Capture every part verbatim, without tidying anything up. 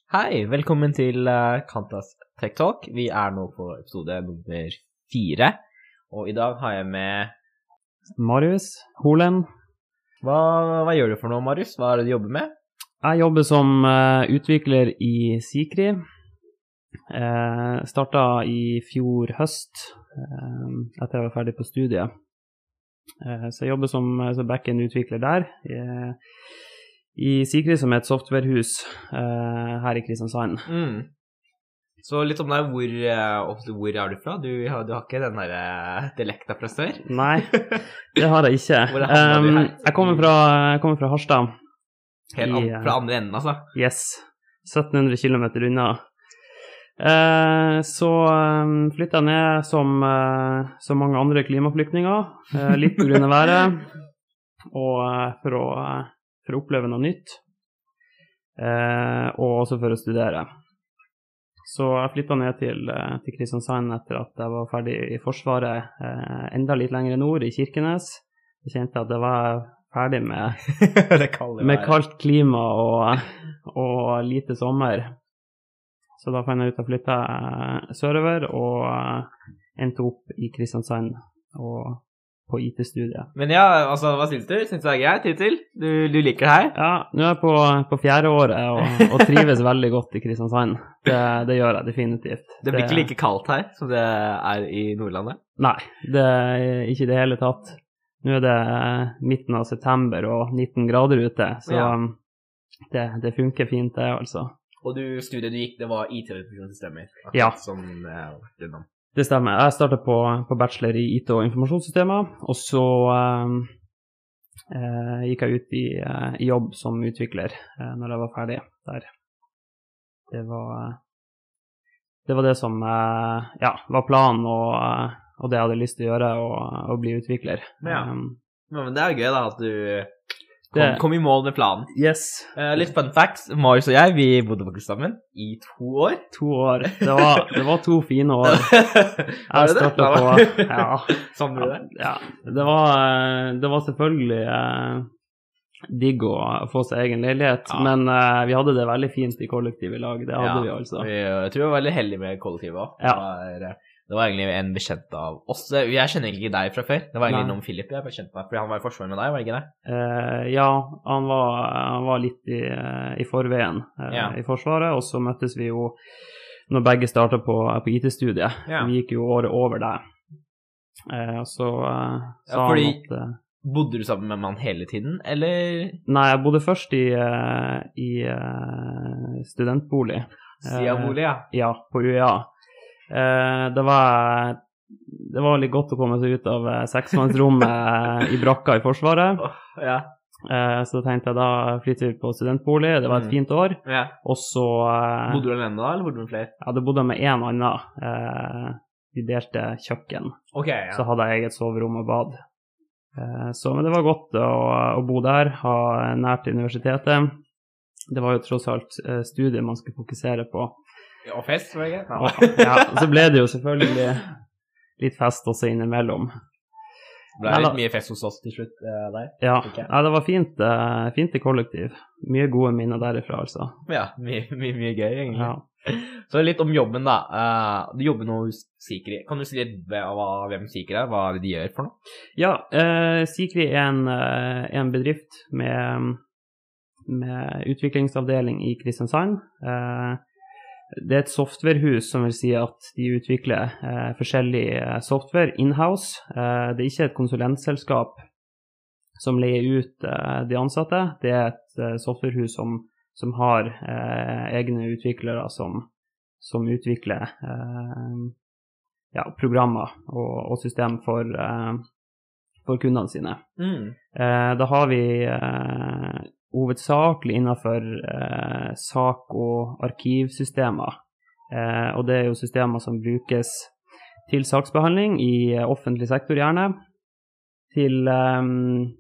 Hei, velkommen til uh, Kantas Tech Talk. Vi er nå på episode nummer fire, og i dag har jeg med Marius Holen. Hva, hva gjør du for noe, Marius? Hva er det du jobber med? Jeg jobber som uh, utvikler i Sikri. Uh, startet i fjor høst, uh, etter jeg var ferdig på studiet. Uh, så jeg jobber som, som backend-utvikler der. Uh, I Sikri, som er et softwarehus uh, her i Kristiansand. Mm. Så litt om deg, hvor, uh, hvor er du fra? Du, har- du har ikke den der uh, dialekta fra sør? Nei, det har jeg ikke. Hvor havnet du Um, her? jeg kommer fra, jeg kommer fra Harstad. Helt I, an, uh, fra andre enden, altså. Yes, sytten hundre kilometer unna. Eh, så um, flyttet jeg ned som, uh, som mange andre klimaflyktninger, uh, litt på grunn av været, og uh, for, å, uh, for å oppleve noe nytt, uh, og også for å studere. Så jeg flyttet ned til, uh, til Kristiansand etter at jeg var ferdig i Forsvaret, uh, enda litt lenger nord i Kirkenes. Jeg kjente at jeg var ferdig med det kalde med været. kaldt klima og, og lite sommer. Så da fant jeg ut å flytte eh, sørover og eh, endte opp i Kristiansand og på I T-studiet. Men ja, altså, hva synes du? Synes du det er greit hittil? Du, du liker det her? Ja, nå er jeg på, på fjerde året og, og trives veldig godt i Kristiansand. Det, det gjør jeg definitivt. Det blir ikke like kaldt her som det er i Nordlandet? Nei, det er ikke det hele tatt. Nå er det eh, midten av september og nitten grader ute, så Ja. det, det funker fint det, altså. Og du, studiet du gikk, det var I T-representasjonssystemer. Ja. Som eh, vært innom. Det stemmer. Jeg startet på, på bachelor i I T og informasjonssystemer, og så eh, eh, gikk jeg ut i, eh, i jobb som utvikler eh, når jeg var ferdig der. Det var eh, det, var det som eh, ja, var planen og, eh, og det jeg hadde lyst til å gjøre, å, å bli utvikler. Ja. Um, Ja, men det er jo gøy da, at du kom, Det- kom i mål med planen. yes, Eh, litt fun facts. Marius og jeg, vi bodde faktisk sammen i to år. to år. Det var, det var to fine år. Var det det? startet Da på, var- ja. Sånn blir det. Ja, det var, eh, det var selvfølgelig eh, digg å få seg egen leilighet, Ja. men eh, vi hadde det veldig fint i kollektiv i lag, det hadde Ja, vi altså. vi- Jeg tror vi var veldig heldige med kollektivet også. Ja. Det, var, det var egentlig en bekjent av oss. Jeg kjenner egentlig ikke deg fra før. Det var egentlig Nei. innom Philip jeg bekjente meg, fordi han var i forsvar med deg, var det ikke det? Eh, ja, han var, han var litt i, eh, i forveien eh, Ja. i Forsvaret, og så møttes vi jo når begge startet på, på I T-studiet. Ja. Vi gikk jo året over der. Eh, og så eh, sa Ja, fordi- han at eh, Bodde du sammen med mann hele tiden, eller nei, jeg bodde først i, eh, i eh, studentbolig. siden bolig, ja? Ja, på U E A. Eh, det var det var litt godt å komme seg ut av eh, seksmannsrommet i brakka i Forsvaret. Åh, ja. Eh, så tenkte jeg da flytter vi på studentbolig, det var et Mm. fint år. ja. Og så eh, Bodde du alene da, eller bodde du med flere? jeg hadde bodd med en annen. Eh, vi delte kjøkken, Ok, ja. så hadde jeg eget soverom og bad. Eh, så, men det var godt å, å bo der, ha nært til universitetet. Det var jo tross alt eh, studiet man skulle fokusere på. Og fest, var det ikke? Ja. Og, ja, så ble det jo selvfølgelig litt fest også innimellom. Ble Nei, det da- litt mye fest hos oss til slutt eh, der? Ja, Ok. ja det var fint, eh, fint i kollektiv. Mye gode minner derifra, altså. Ja, mye, mye, mye gøy, egentlig. Ja. Så litt om jobben, da. Eh, du jobber nå hos Sikri. Kan du si litt hva, hva- hvem Sikri er? Hva er det de gjør for noe? Ja, eh, Sikri er en, eh, en bedrift med, med utviklingsavdeling i Kristiansand. Eh, det er et softwarehus som vil si at de utvikler eh, forskjellig eh, software in-house. Eh, det er ikke et konsulentselskap som leier ut eh, de ansatte. Det er et eh, softwarehus som, som har eh, egne utviklere som, som utvikler eh, ja, programmer og, og system for, eh, for kundene sine. Mm. Eh, da har vi eh, hovedsakelig innenfor eh, sak- og arkivsystemer. Eh, og det er jo systemer som brukes til saksbehandling i eh, offentlig sektor gjerne, til eh,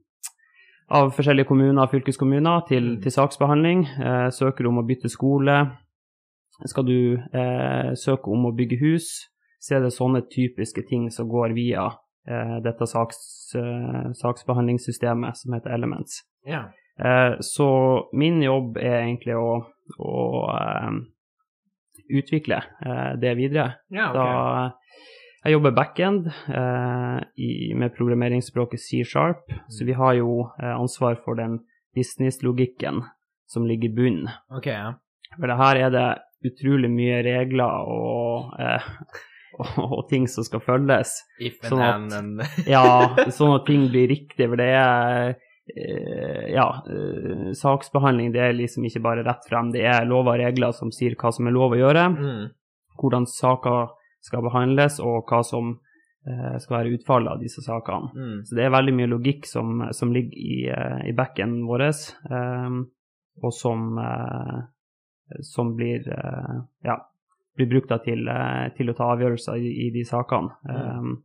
av forskjellige kommuner og fylkeskommuner til, til saksbehandling. Eh, søker du om å bytte skole, skal du eh, søke om å bygge hus, så er det sånne typiske ting som går via eh, dette saks, eh, saksbehandlingssystemet som heter Elements. Ja. Eh, så min jobb er egentlig å, å uh, utvikle uh, det videre. Ja, ok. Da, jeg jobber backend uh, i, med programmeringsspråket C-sharp, mm. så vi har jo uh, ansvar for den business-logikken som ligger i bunnen. Ok, ja. For det her er det utrolig mye regler og, uh, og, og ting som skal følges. If sånn and at, and. ja, sånn at ting blir riktig, for det er uh, ja, uh, saksbehandling, det er liksom ikke bare rett frem, det er lover og regler som sier hva som er lov å gjøre, Mm. hvordan saker skal behandles, og hva som uh, skal være utfallet av disse sakene. Mm. Så det er veldig mye logikk som, som ligger i, uh, i backen vår, um, og som, uh, som blir, uh, ja, blir brukt da til, uh, til å ta avgjørelser i, i de sakene. Mm. Um,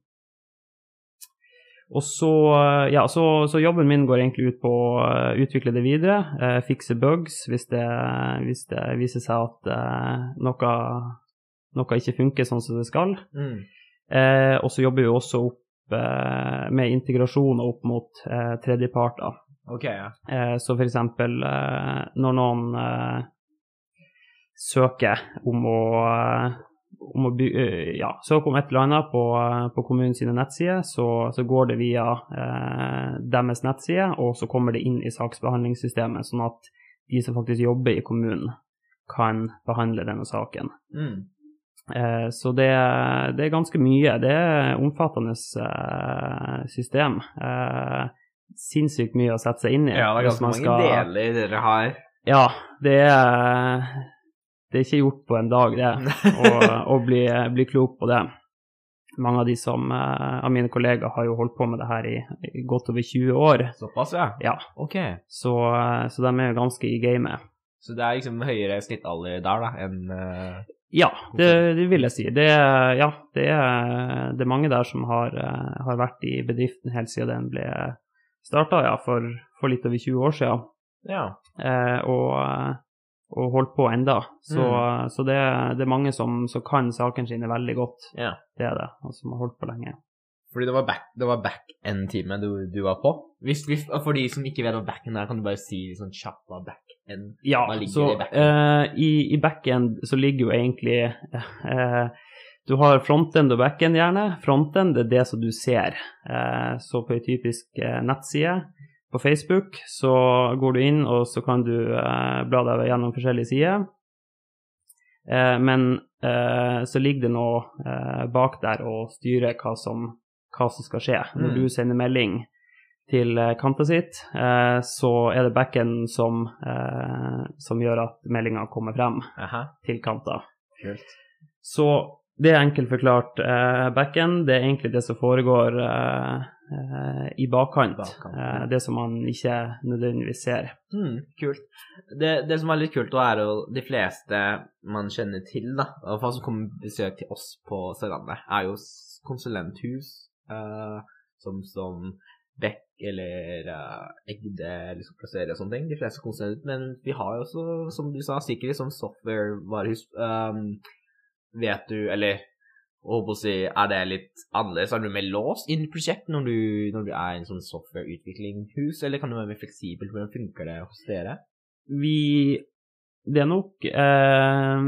og så, ja, så, så jobben min går egentlig ut på å uh, utvikle det videre, uh, fikse bugs hvis det, hvis det viser seg at uh, noe, noe ikke funker sånn som det skal. Mm. Uh, og så jobber vi også opp uh, med integrasjon opp mot uh, tredjeparter. Ok, ja. Uh, så for eksempel uh, når noen uh, søker om å uh, om å by, ja, søke om et eller annet på, på kommunen sine nettsider, så, så går det via eh, deres nettside, og så kommer det inn i saksbehandlingssystemet, sånn at de som faktisk jobber i kommunen kan behandle denne saken. Mm. Eh, så det, det er ganske mye. Det er omfattende eh, system. Eh, sinnssykt mye å sette seg inn i. Ja, det er ganske mange skal... deler dere har. Ja, det er... Det er ikke gjort på en dag, det, å, å bli, bli klok på det. Mange av de som, uh, av mine kollegaer har jo holdt på med det her i, i godt over tjue år. Såpass, ja? Ja. Ok. Så, uh, så de er jo ganske i gamet. Så det er liksom høyere snittalder der da, enn... Uh... Ja, det, det vil jeg si. Det, ja, det er, det er mange der som har, uh, har vært i bedriften helt siden den ble startet, ja, for, for litt over tjue år siden. Ja. Uh, og... Uh, og holdt på enda. Så, mm. så det, det er mange som, som kan saken sine veldig godt. Ja. Det er det, og som har holdt på lenge. Fordi det var back, det var back-end-teamet du, du var på? Hvis, hvis, for de som ikke vet hva back-end er, kan du bare si sånn kjapt hva back-end? Ja, så i back-end? Uh, i, i back-end så ligger jo egentlig uh, du har front-end og back-end gjerne. Front-end er det som du ser. Uh, så på en typisk uh, nettside på Facebook, så går du inn, og så kan du eh, bla deg gjennom forskjellige sider. Eh, men eh, så ligger det noe eh, bak der og styrer hva som, hva som skal skje. Mm. Når du sender melding til eh, Kanta sitt, eh, så er det backend som, eh, som gjør at meldingen kommer frem Aha. Til Kanta. Kult. Så det er enkelt forklart eh, backend, det er egentlig det som foregår eh, Uh, i bakkant, bakkant. Uh, det som man ikke nødvendigvis ser. Mm, kult. Det, det som er litt kult, da er jo de fleste man kjenner til, da, og hva som kommer besøk til oss på Sørlandet, er jo konsulenthus, uh, som, som Beck eller uh, Egde, eller som plasserer og sånne ting, de fleste konsulenter, men vi har jo også, som du sa, sikkert som software-varehus, um, vet du, eller og å si, er det litt annerledes? Er du mer låst inn i prosjekt når du, når du er i en sånn software-utviklingshus, eller kan du være mer fleksibel? Hvordan funker det hos dere? Vi, det er nok eh,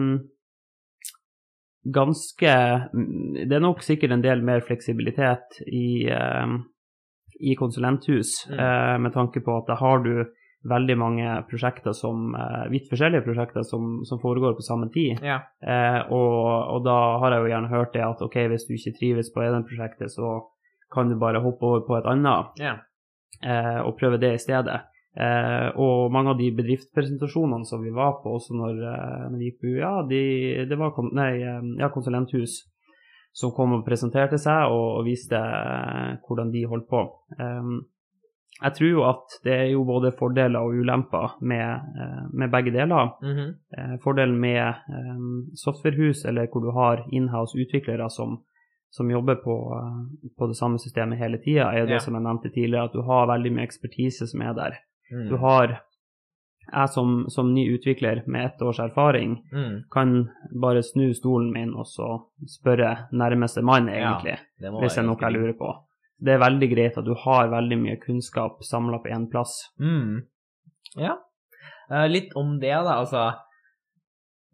ganske, det er nok sikkert en del mer fleksibilitet i, eh, i konsulenthus, mm. eh, med tanke på at da har du veldig mange prosjekter som, eh, vidt forskjellige prosjekter som, som foregår på samme tid. Ja. Eh, og, og da har jeg jo gjerne hørt det at ok, hvis du ikke trives på en prosjektet, så kan du bare hoppe over på et annet ja. eh, og prøve det i stedet. Eh, og mange av de bedriftspresentasjonene som vi var på også når, når vi gikk på U A, de, det var kon, nei, ja, konsulenthus som kom og presenterte seg og, og viste eh, hvordan de holdt på. Um, Jeg tror jo at det er jo både fordeler og ulemper med, med begge deler. Mm-hmm. Fordelen med um, softwarehus, eller hvor du har in-house utviklere som, som jobber på, på det samme systemet hele tiden, er det ja. Som jeg nevnte tidligere, at du har veldig mye ekspertise som er der. Mm. Du har, jeg som, som ny utvikler med ett års erfaring, mm. kan bare snu stolen min og så spørre nærmeste mann egentlig, ja, hvis det er noe jeg lurer på. Det er veldig greit at du har veldig mye kunnskap samlet på en plass. Mm. Ja, uh, litt om det da, altså,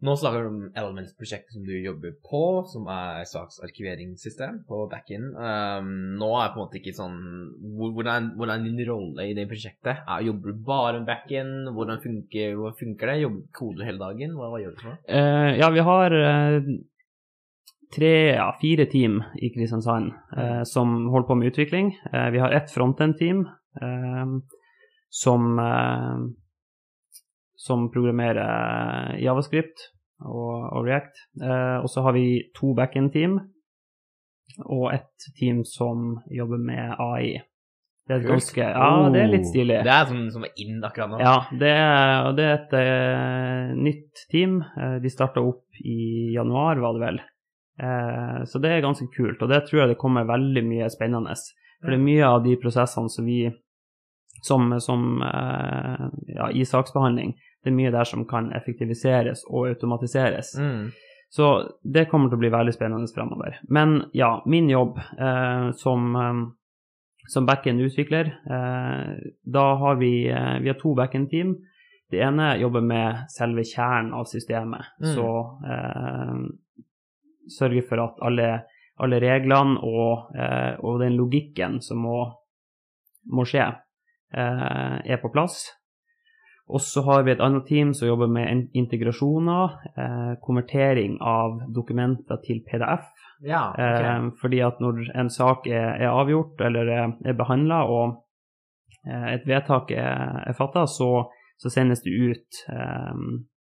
Nå snakker du om Elements-prosjektet som du jobber på, som er saksarkiveringssystem på backend. Um, nå er på en måte ikke sånn, hvordan, hvordan er din rolle i det prosjektet? Er, jobber du bare med backend? Hvordan funker, hvordan funker det? Jobber du koder hele dagen? Hva, hva gjør du for noe? Uh, ja, vi har uh, tre, ja, fire team i Kristiansand uh, som holder på med utvikling. Uh, vi har ett frontend-team uh, som... Uh, som programmerer JavaScript og, og React. Eh, og så har vi to backend-team, og ett team som jobber med A I. Det er ganske, ja, det er litt stilig. Det er sånn som er inn akkurat nå. Ja, det er, og det er et uh, nytt team. Uh, de startet opp i januar, var det vel. Uh, så det er ganske kult, og det tror jeg det kommer veldig mye spennende. For det er mye av de prosessene som vi, som, som uh, ja, i saksbehandling, det er mye der som kan effektiviseres og automatiseres. Mm. Så det kommer til å bli veldig spennende fremover. Men ja, min jobb uh, som... Um, Som backend-utvikler, eh, da har vi, eh, vi har to backend-team. Det ene jobber med selve kjernen av systemet, mm. så eh, sørger for at alle, alle reglene og, eh, og den logikken som må, må skje, eh, er på plass. Og så har vi et annet team som jobber med integrasjoner, eh, konvertering av dokumenter til P D F. Ja, okay. eh, fordi at når en sak er, er avgjort eller er, er behandlet og eh, et vedtak er, er fattet, så, så sendes det ut eh,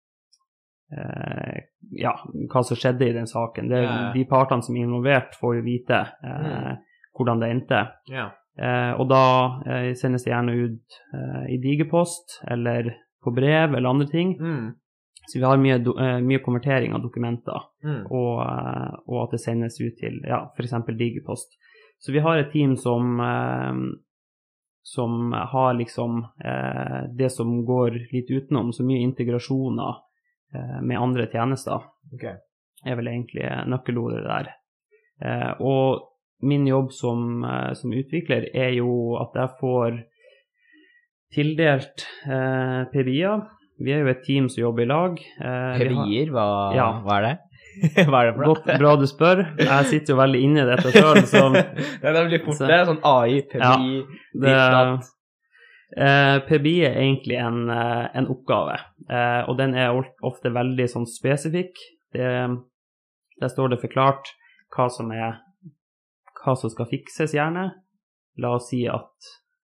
eh, ja, hva som skjedde i den saken. Det, ja. De partene som er involvert får jo vite eh, mm. hvordan det endte. Ja. Eh, og da eh, sendes det gjerne ut eh, i digerpost eller på brev eller andre ting. Mm. Så vi har mye, do, uh, mye konvertering av dokumenter, mm. og, uh, og at det sendes ut til, ja, for eksempel digerpost. Så vi har et team som, uh, som har liksom uh, det som går litt utenom, så mye integrasjoner uh, med andre tjenester. Okay. Er vel egentlig nøkkelordet der. Uh, og min jobb som, uh, som utvikler er jo at jeg får tildelt uh, P B I-er. Vi er jo et team som jobber i lag. Eh, P B I-er, hva, ja. hva er det? Hva er det for noe? Godt, bra du spør. Jeg sitter jo veldig inne i dette selv. Så, det, er litt fort, så, det er sånn A I, P B I, ja, det, eh, P B I er egentlig en, en oppgave, eh, og den er ofte veldig sånn spesifikk. Det, der står det forklart hva som er, hva som skal fikses gjerne. La oss si at...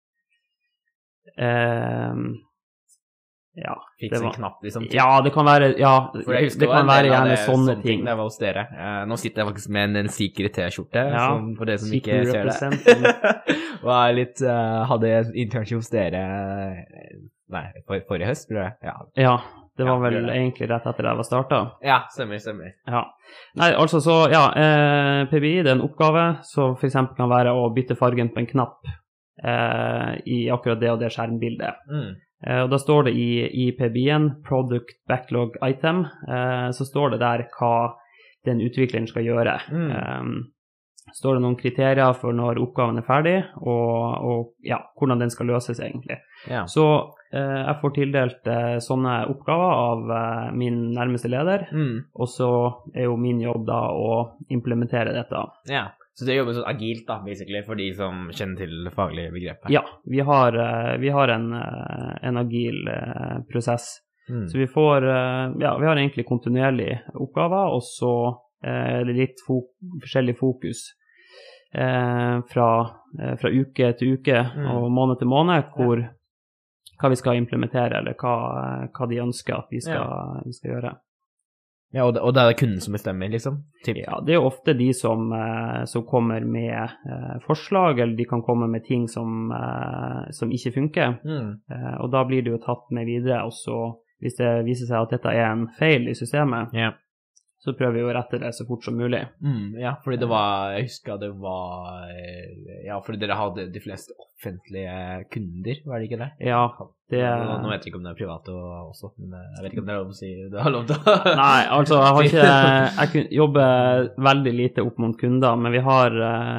Eh, Ja, fikse en knapp liksom. Ja, det kan være, ja, det kan være gjerne sånne ting. Det var hos dere. Uh, nå sitter jeg faktisk med en, en sikret T-skjorte, ja, for det som ikke ser det. Og jeg litt, uh, hadde internship hos dere, nei, for, forrige høst, tror jeg. Ja, ja det var ja, vel det. Egentlig rett etter jeg var startet. Ja, stemmer, stemmer. Ja. Nei, altså så, ja, eh, P B I, det er en oppgave, så for eksempel kan være å bytte fargen på en knapp eh, i akkurat det og det skjermbildet. Mm. Og da står det i, i P B I-en, Product Backlog Item, eh, så står det der hva den utvikleren skal gjøre. Mm. Um, står det noen kriterier for når oppgaven er ferdig, og, og ja, hvordan den skal løses egentlig. Ja. Så eh, jeg får tildelt eh, sånne oppgaver av eh, min nærmeste leder, mm. og så er jo min jobb da å implementere dette. Ja. Så det jobber sånn agilt da, basically, for de som kjenner til det faglige begrepet? Ja, vi har, vi har en, en agil prosess. Mm. Så vi får, ja, vi har egentlig kontinuerlige oppgaver, og så er det litt fo- forskjellig fokus eh, fra, fra uke til uke mm. og måned til måned, hvor, ja. hva vi skal implementere, eller hva, hva de ønsker at vi skal, ja. vi skal gjøre. Ja, og det, og det er kunden som bestemmer, liksom? Typ. Ja, det er jo ofte de som, eh, som kommer med eh, forslag, eller de kan komme med ting som, eh, som ikke funker. Mm. Eh, og da blir det jo tatt med videre, og så hvis det viser seg at dette er en feil i systemet, yeah. så prøver vi å rette det så fort som mulig. Mm, ja, fordi det var, jeg husker det var, ja, fordi dere hadde de fleste offentlige kunder, var det ikke det? Ja, det... Nå, nå vet jeg ikke om det er private også, men jeg vet ikke om det er lov å si det har lov til å... Nei, altså, jeg har ikke, jeg jobber veldig lite opp mot kunder, men vi har,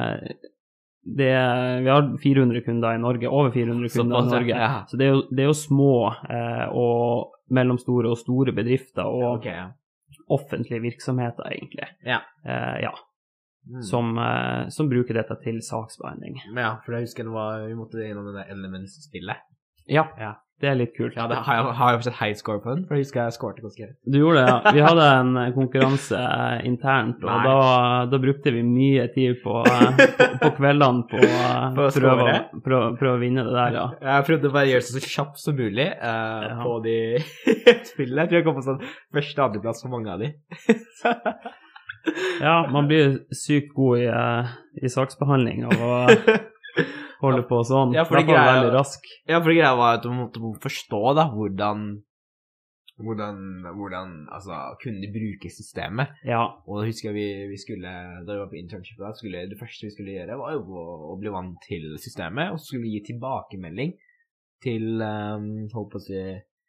det, vi har fire hundre kunder i Norge, over fire hundre kunder i Norge, ja. Så det er, jo, det er jo små og mellomstore og store bedrifter, og... Okay, ja. offentlige virksomheter, egentlig. Ja. Eh, ja. Mm. Som, eh, som bruker dette til saksbehandling. Ja, for jeg husker det var, vi måtte innom det der Elements-spillet. Ja, Ja. det er litt kult. Ja, det har jeg, har jeg fortsatt high score på den, for jeg husker jeg scoret ganske greit. Du gjorde det, ja. Vi hadde en konkurranse eh, internt, og da, da brukte vi mye tid på, eh, på, på kveldene på å På å prøve, score. å- prøve, prøve å vinne det der, ja. Jeg prøvde bare å gjøre det så kjapt som mulig eh, Ja. på de spillene. Jeg tror jeg kom på sånn første og andreplass for mange av de. Ja, man blir sykt god i, eh, i saksbehandling av å holde på sånn. Ja, for det I hvert fall greia- veldig rask. Ja, for greia var at du måtte forstå da, hvordan, hvordan, hvordan, altså, kunne de bruke systemet. Ja, Og da husker jeg vi, vi skulle, da vi var på internship da, skulle, det første vi skulle gjøre var jo å, å bli vant til systemet, og så skulle vi gi tilbakemelding til, um, håper på å si,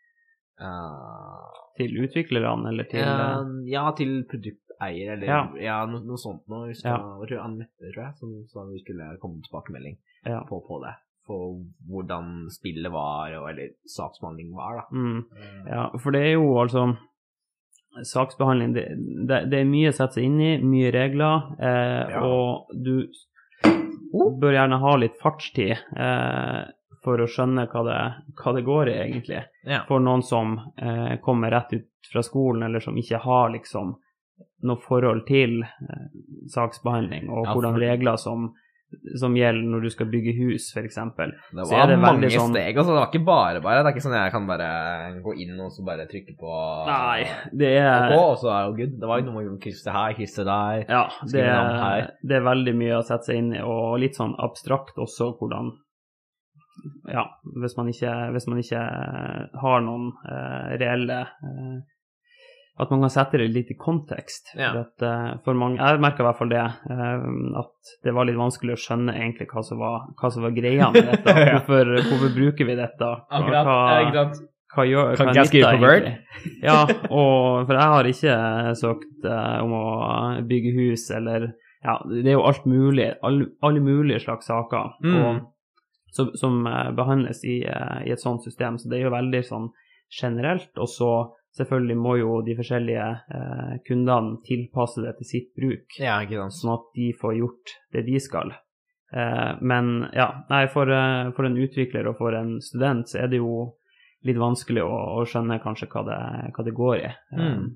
uh, til utviklerne, eller til... ja, eh, ja, til produkteier, eller ja, Ja. no, noe sånt nå. Jeg husker, Ja. jeg tror Annette, tror jeg, som sa vi skulle komme tilbakemelding ja. på, på det, for hvordan spillet var, og, eller saksbehandling var da. Mm. Ja, for det er jo altså saksbehandling, det, det, det er mye å sette seg inn i, mye regler, eh, Ja. og du bør gjerne ha litt fartstid eh, for å skjønne hva det, hva det går i egentlig. Ja. For noen som eh, kommer rett ut fra skolen, eller som ikke har liksom noe forhold til eh, saksbehandling, og Ja, hvordan for- regler som, som gjelder når du skal bygge hus, for eksempel. Det Så var er det mange veldig sånn- steg, altså det var ikke bare bare, det er ikke sånn jeg kan bare gå inn og så bare trykke på Nei, det og er... gå, og så er det jo good. Det var jo noe med å krysse her, krysse der. Ja, det Skrive navn her. er, det er veldig mye å sette seg inn i, og litt sånn abstrakt også hvordan, ja, hvis man ikke, hvis man ikke har noen eh, reelle, eh, at man kan sette det litt i kontekst. Ja. For, at, eh, for mange, jeg merket i hvert fall det, eh, at det var litt vanskelig å skjønne egentlig hva som var, hva som var greia med dette. Ja. hvorfor, hvorfor bruker vi dette? Hva- Akkurat, hva, ja, ikke sant? hva gjør, Kan hva ikke jeg skrive nytter på Word? egentlig? Ja, og for jeg har ikke søkt eh, om å bygge hus, eller, ja, det er jo alt mulig, alle, alle mulige slags saker, Mm. og, som, som eh, behandles i, eh, i et sånt system, så det er jo veldig sånn generelt, og så selvfølgelig må jo de forskjellige eh, kundene tilpasse det til sitt bruk, Ja, ikke sant. sånn at de får gjort det de skal. Eh, men ja, nei, for, eh, for en utvikler og for en student så er det jo litt vanskelig å, å skjønne kanskje hva det, hva det går i. Mm.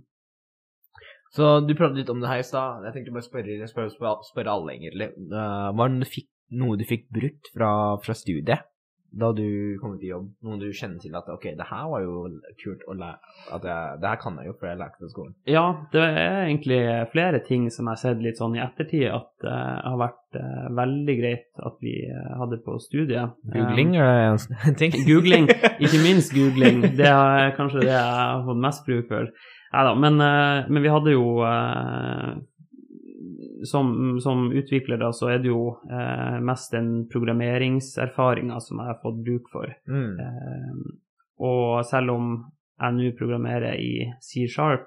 Så du pratet litt om det her i stad. Jeg tenkte bare spørre, jeg spørre, spørre, spørre alle egentlig. Uh, var det noe du fikk, noe du fikk brukt fra, fra studiet da du kom ut i jobb? Noe du kjenner til at, ok, det her var jo kult å lære, at jeg, det her kan jeg jo, for jeg lærte det i skolen. Ja, det er egentlig flere ting som jeg har sett litt sånn i ettertid, at det uh, har vært uh, veldig greit at vi uh, hadde på studiet. Googling, er det en ting? Googling, ikke minst googling. Det er kanskje det jeg har fått mest bruk for. Neida, men, uh, men vi hadde jo, uh, som, som utvikler da, så er det jo uh, mest den programmeringserfaringen som jeg har fått bruk for. Mm. Uh, og selv om jeg nå programmerer i C-sharp,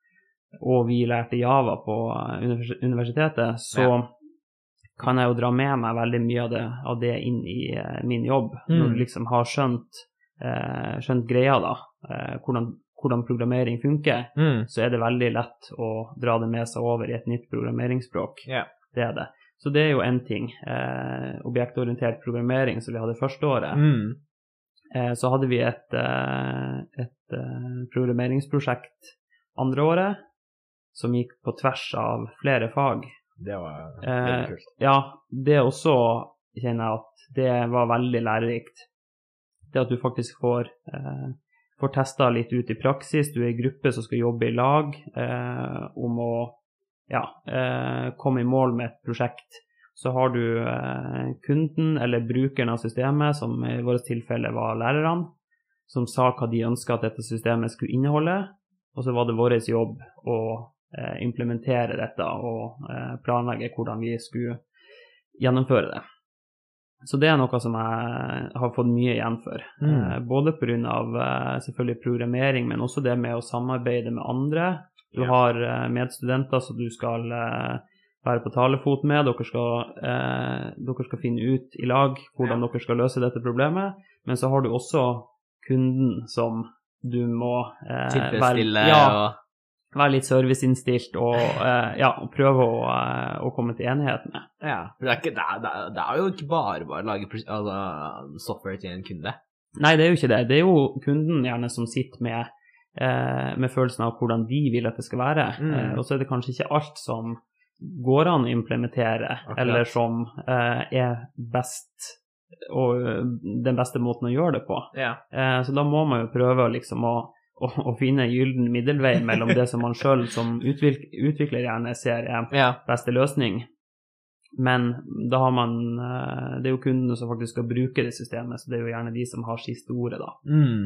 og vi lærte Java på univers universitetet, så Ja. kan jeg jo dra med meg veldig mye av det, av det inn i uh, min jobb, Mm. når du liksom har skjønt, uh, skjønt greia da, uh, hvordan, hvordan programmering funker, Mm. så er det veldig lett å dra det med seg over i et nytt programmeringsspråk. Ja. Det er det. Så det er jo en ting. Uh, objektorientert programmering som vi hadde første året. Mm. Eh, så hadde vi et, eh, et eh, programmeringsprosjekt andre året, som gikk på tvers av flere fag. Det var Eh, veldig kult. Ja, det også kjenner jeg at det var veldig lærerikt. Det at du faktisk får, eh, får testet litt ut i praksis, du er i gruppe som skal jobbe i lag, eh, om å ja, eh, komme i mål med et prosjekt. Så har du eh, kunden eller brukeren av systemet, som i vårt tilfelle var lærerne, som sa hva de ønsket at dette systemet skulle inneholde, og så var det vår jobb å eh, implementere dette og eh, planlegge hvordan vi skulle gjennomføre det. Så det er noe som jeg har fått mye igjen for, Mm. eh, både på grunn av eh, selvfølgelig programmering, men også det med å samarbeide med andre. Du Ja. har eh, medstudenter som du skal eh, være på talefot med, dere skal, eh, dere skal finne ut i lag hvordan Ja. dere skal løse dette problemet, men så har du også kunden som du må eh, Tilfredsstille være, ja, og være litt serviceinnstilt og, uh, ja, og prøve å, uh, å komme til enighet med. Ja, for det er, ikke, det er, det er, det er jo ikke bare bare å lage altså, software til en kunde. Nei, det er jo ikke det. Det er jo kunden gjerne som sitter med, uh, med følelsen av hvordan de vil at det skal være. Mm. Uh, og så er det kanskje ikke alt som går an å implementere, akkurat, eller som uh, er best, og den beste måten å gjøre det på. Ja. Uh, så da må man jo prøve liksom å Og, og finne gylden middelvei mellom det som man selv som utvik, utvikler gjerne ser er ja. beste løsning. Men da har man, det er jo kundene som faktisk skal bruke det systemet, så det er jo gjerne de som har siste ordet da. Mm.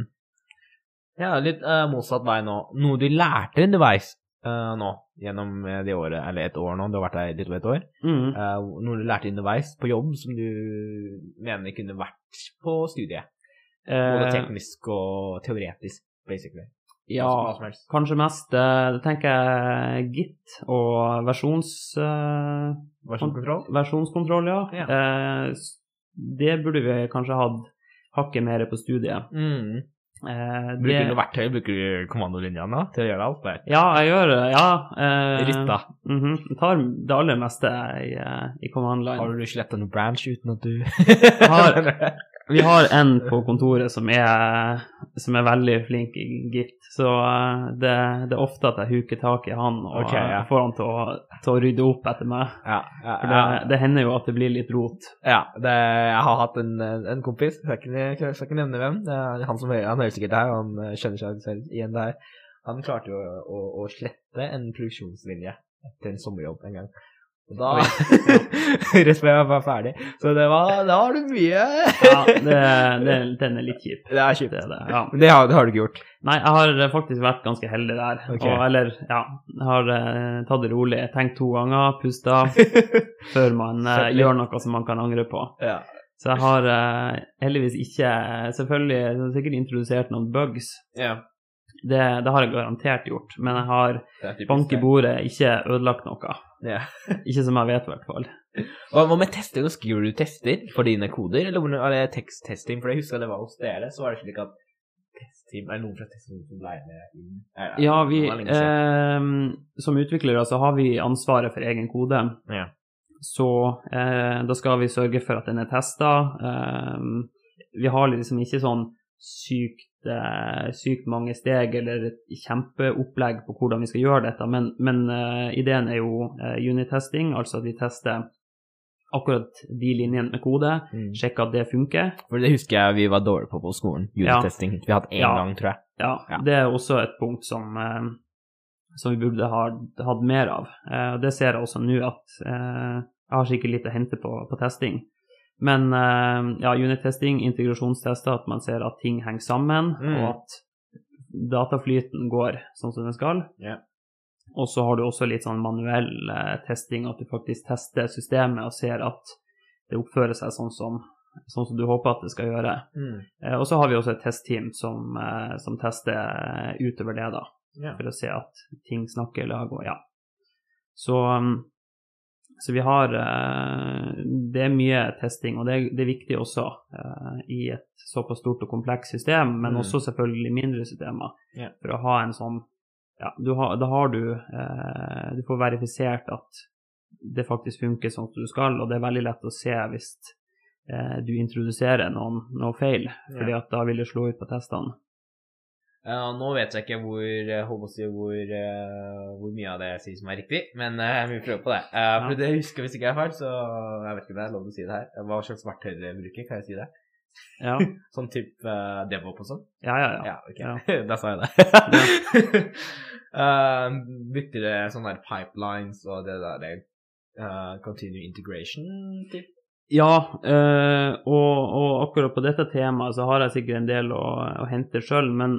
Ja, litt uh, motsatt vei nå. Noe du lærte underveis uh, nå, gjennom det året, eller et år nå, du har vært der litt over et år. Mm. Uh, noe du lærte underveis på jobb som du mener kunne vært på studiet. Både teknisk og teoretisk. Basically. Ja, kanskje mest, det tenker jeg Git og versjons, uh, versjonskontroll. versjonskontroll, ja. ja. Uh, det burde vi kanskje hatt hakket mer på studiet. Mm. Uh, bruker det... du noe verktøy, bruker du kommandolinjene til å gjøre alt der? Ja, jeg gjør det, ja. Uh, Ritta. Uh-huh. Jeg tar det aller meste i, uh, i command line. Har du slettet noen branch uten at du... har... Vi har en på kontoret som er, som er veldig flink i Git, så det, det er ofte at jeg huker tak i han og okay, ja. får han til å, til å rydde opp etter meg. Ja, ja, For det, ja. det hender jo at det blir litt rot. Ja, det, jeg har hatt en, en kompis, jeg skal, ikke, jeg skal ikke nevne hvem, det er han som han hører sikkert her, han kjenner seg selv igjen der. Han klarte jo å, å, å slette en produksjonslinje etter en sommerjobb en gang. Og da, rett før jeg var ferdig. Så det var, da har du mye. Ja, det, det, den er litt kjip. Det er kjipt. Det, det, ja. det, har, det har du ikke gjort. Nei, jeg har faktisk vært ganske heldig der. Okay. Og, eller, ja, jeg har uh, tatt det rolig, tenkt to ganger, pustet, før man uh, gjør noe som man kan angre på. Ja. Så jeg har uh, heldigvis ikke, selvfølgelig, jeg har sikkert introdusert noen bugs. Ja. Det, det har jeg garantert gjort, men jeg har bank i bordet ikke ødelagt noe. Ja. Ikke som jeg vet i hvert fall. Og hva med testing? Skriver du tester for dine koder, eller er det teksttesting? For jeg husker det var hos dere, så var det slik at testteam, er det noen fra testteam som ble med inn? Er, er, ja, vi, eh, som utviklere så har vi ansvaret for egen kode. Ja. Så eh, da skal vi sørge for at den er testet. Eh, vi har liksom ikke sånn sykt sykt mange steg eller et kjempeopplegg på hvordan vi skal gjøre dette, men, men uh, ideen er jo uh, unit-testing, altså at vi tester akkurat de linjene med kode, mm. sjekker at det funker. For det husker jeg vi var dårlige på på skolen, unit-testing. Ja. Vi har hatt en ja. gang, tror jeg. Ja, ja, det er også et punkt som, uh, som vi burde ha hatt mer av. Uh, det ser jeg også nå at uh, jeg har sikkert litt å hente på, på testing. Men ja, unit-testing, integrasjonstester, at man ser at ting henger sammen, mm. og at dataflyten går sånn som den skal. Yeah. Og så har du også litt sånn manuell eh, testing, at du faktisk tester systemet og ser at det oppfører seg sånn som, sånn som du håper at det skal gjøre. Mm. Eh, og så har vi også et testteam som, eh, som tester utover det da, yeah. for å se at ting snakker i lag, og ja. Så... Um, Så vi har, det er mye testing, og det er, det er viktig også i et såpass stort og kompleks system, men mm. også selvfølgelig mindre systemer, yeah. for å ha en sånn, ja, du har, da har du, du får verifisert at det faktisk funker sånn som du skal, og det er veldig lett å se hvis du introduserer noen, noe feil, fordi at da vil det slå ut på testene. Uh, nå vet jeg ikke hvor, uh, hvor, uh, hvor mye av det jeg sier som er riktig, men uh, jeg vil prøve på det. Uh, ja. For det husker hvis ikke jeg er feil, så jeg vet ikke om det er lov å si det her. Hva slags verktøy dere bruker, kan jeg si det? Ja. Sånn type uh, DevOps og sånn? Ja, ja, ja. Ja, ok. Ja. Da sa jeg det. uh, Brukte dere sånne der pipelines og det der, det, uh, continue integration typ? Ja, uh, og, og akkurat på dette temaet så har jeg sikkert en del å, å hente selv, men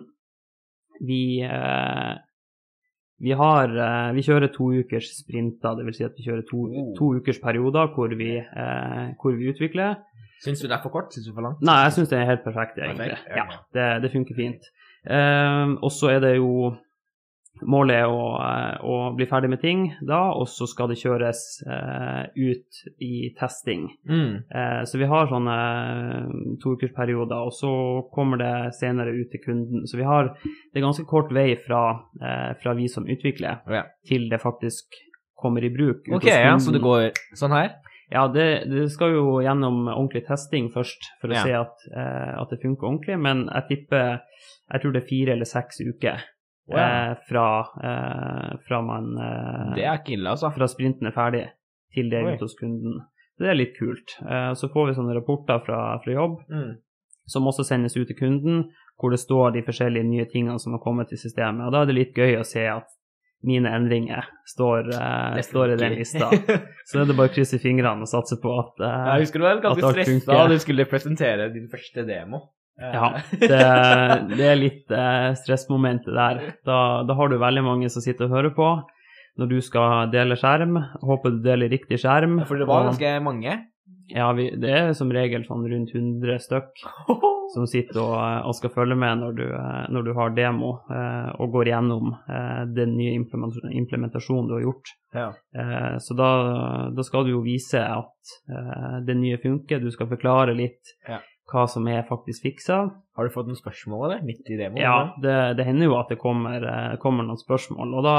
Vi, eh, vi, har, eh, vi kjører to ukers sprinter, det vil si at vi kjører to, to ukers perioder hvor vi, eh, hvor vi utvikler. Syns du det er for kort? Syns du for langt? Nei, jeg synes det er helt perfekt egentlig. Perfekt? Ja, ja, det, det funker fint. Eh, og så er det jo målet er å, å bli ferdig med ting da, og så skal det kjøres eh, ut i testing. Mm. Eh, så vi har sånne to-ukersperioder, og så kommer det senere ut til kunden. Så vi har, det er ganske kort vei fra, eh, fra vi som utvikler, Ja. til det faktisk kommer i bruk. ut Ok, hos ja, kunden. så det går sånn her? Ja, det, det skal jo gjennom ordentlig testing først, for å Ja. se at, eh, at det funker ordentlig, men jeg tipper, jeg tror det er fire eller seks uker. Wow. Eh, fra, eh, fra man eh, Det er ikke ille, altså. fra sprinten er ferdig til det er Oi. ute hos kunden. Det er litt kult. Eh, så får vi sånne rapporter fra, fra jobb, Mm. som også sendes ut til kunden, hvor det står de forskjellige nye tingene som har kommet til systemet. Og da er det litt gøy å se at mine endringer står, eh, Det står i den funker. lista. Så er det bare å krysse fingrene og satse på at, eh, Jeg husker du var at ganske alt stresset funker. da du skulle presentere din første demo. Ja, det, det er litt eh, stressmomentet der. Da, da har du veldig mange som sitter og hører på når du skal dele skjerm. Håper du deler riktig skjerm. For det var Og- ganske mange. Ja, vi, det er som regel sånn rundt hundre stykk som sitter og, og skal følge med når du, eh, når du har demo eh, og går gjennom eh, den nye implement- implementasjonen du har gjort. Ja. Eh, så da, da skal du jo vise at eh, det nye funker. Du skal forklare litt Ja. hva som er faktisk fiksa. Har du fått noen spørsmål, eller? Midt i demoen? Ja, det, det hender jo at det kommer, eh, kommer noen spørsmål, og da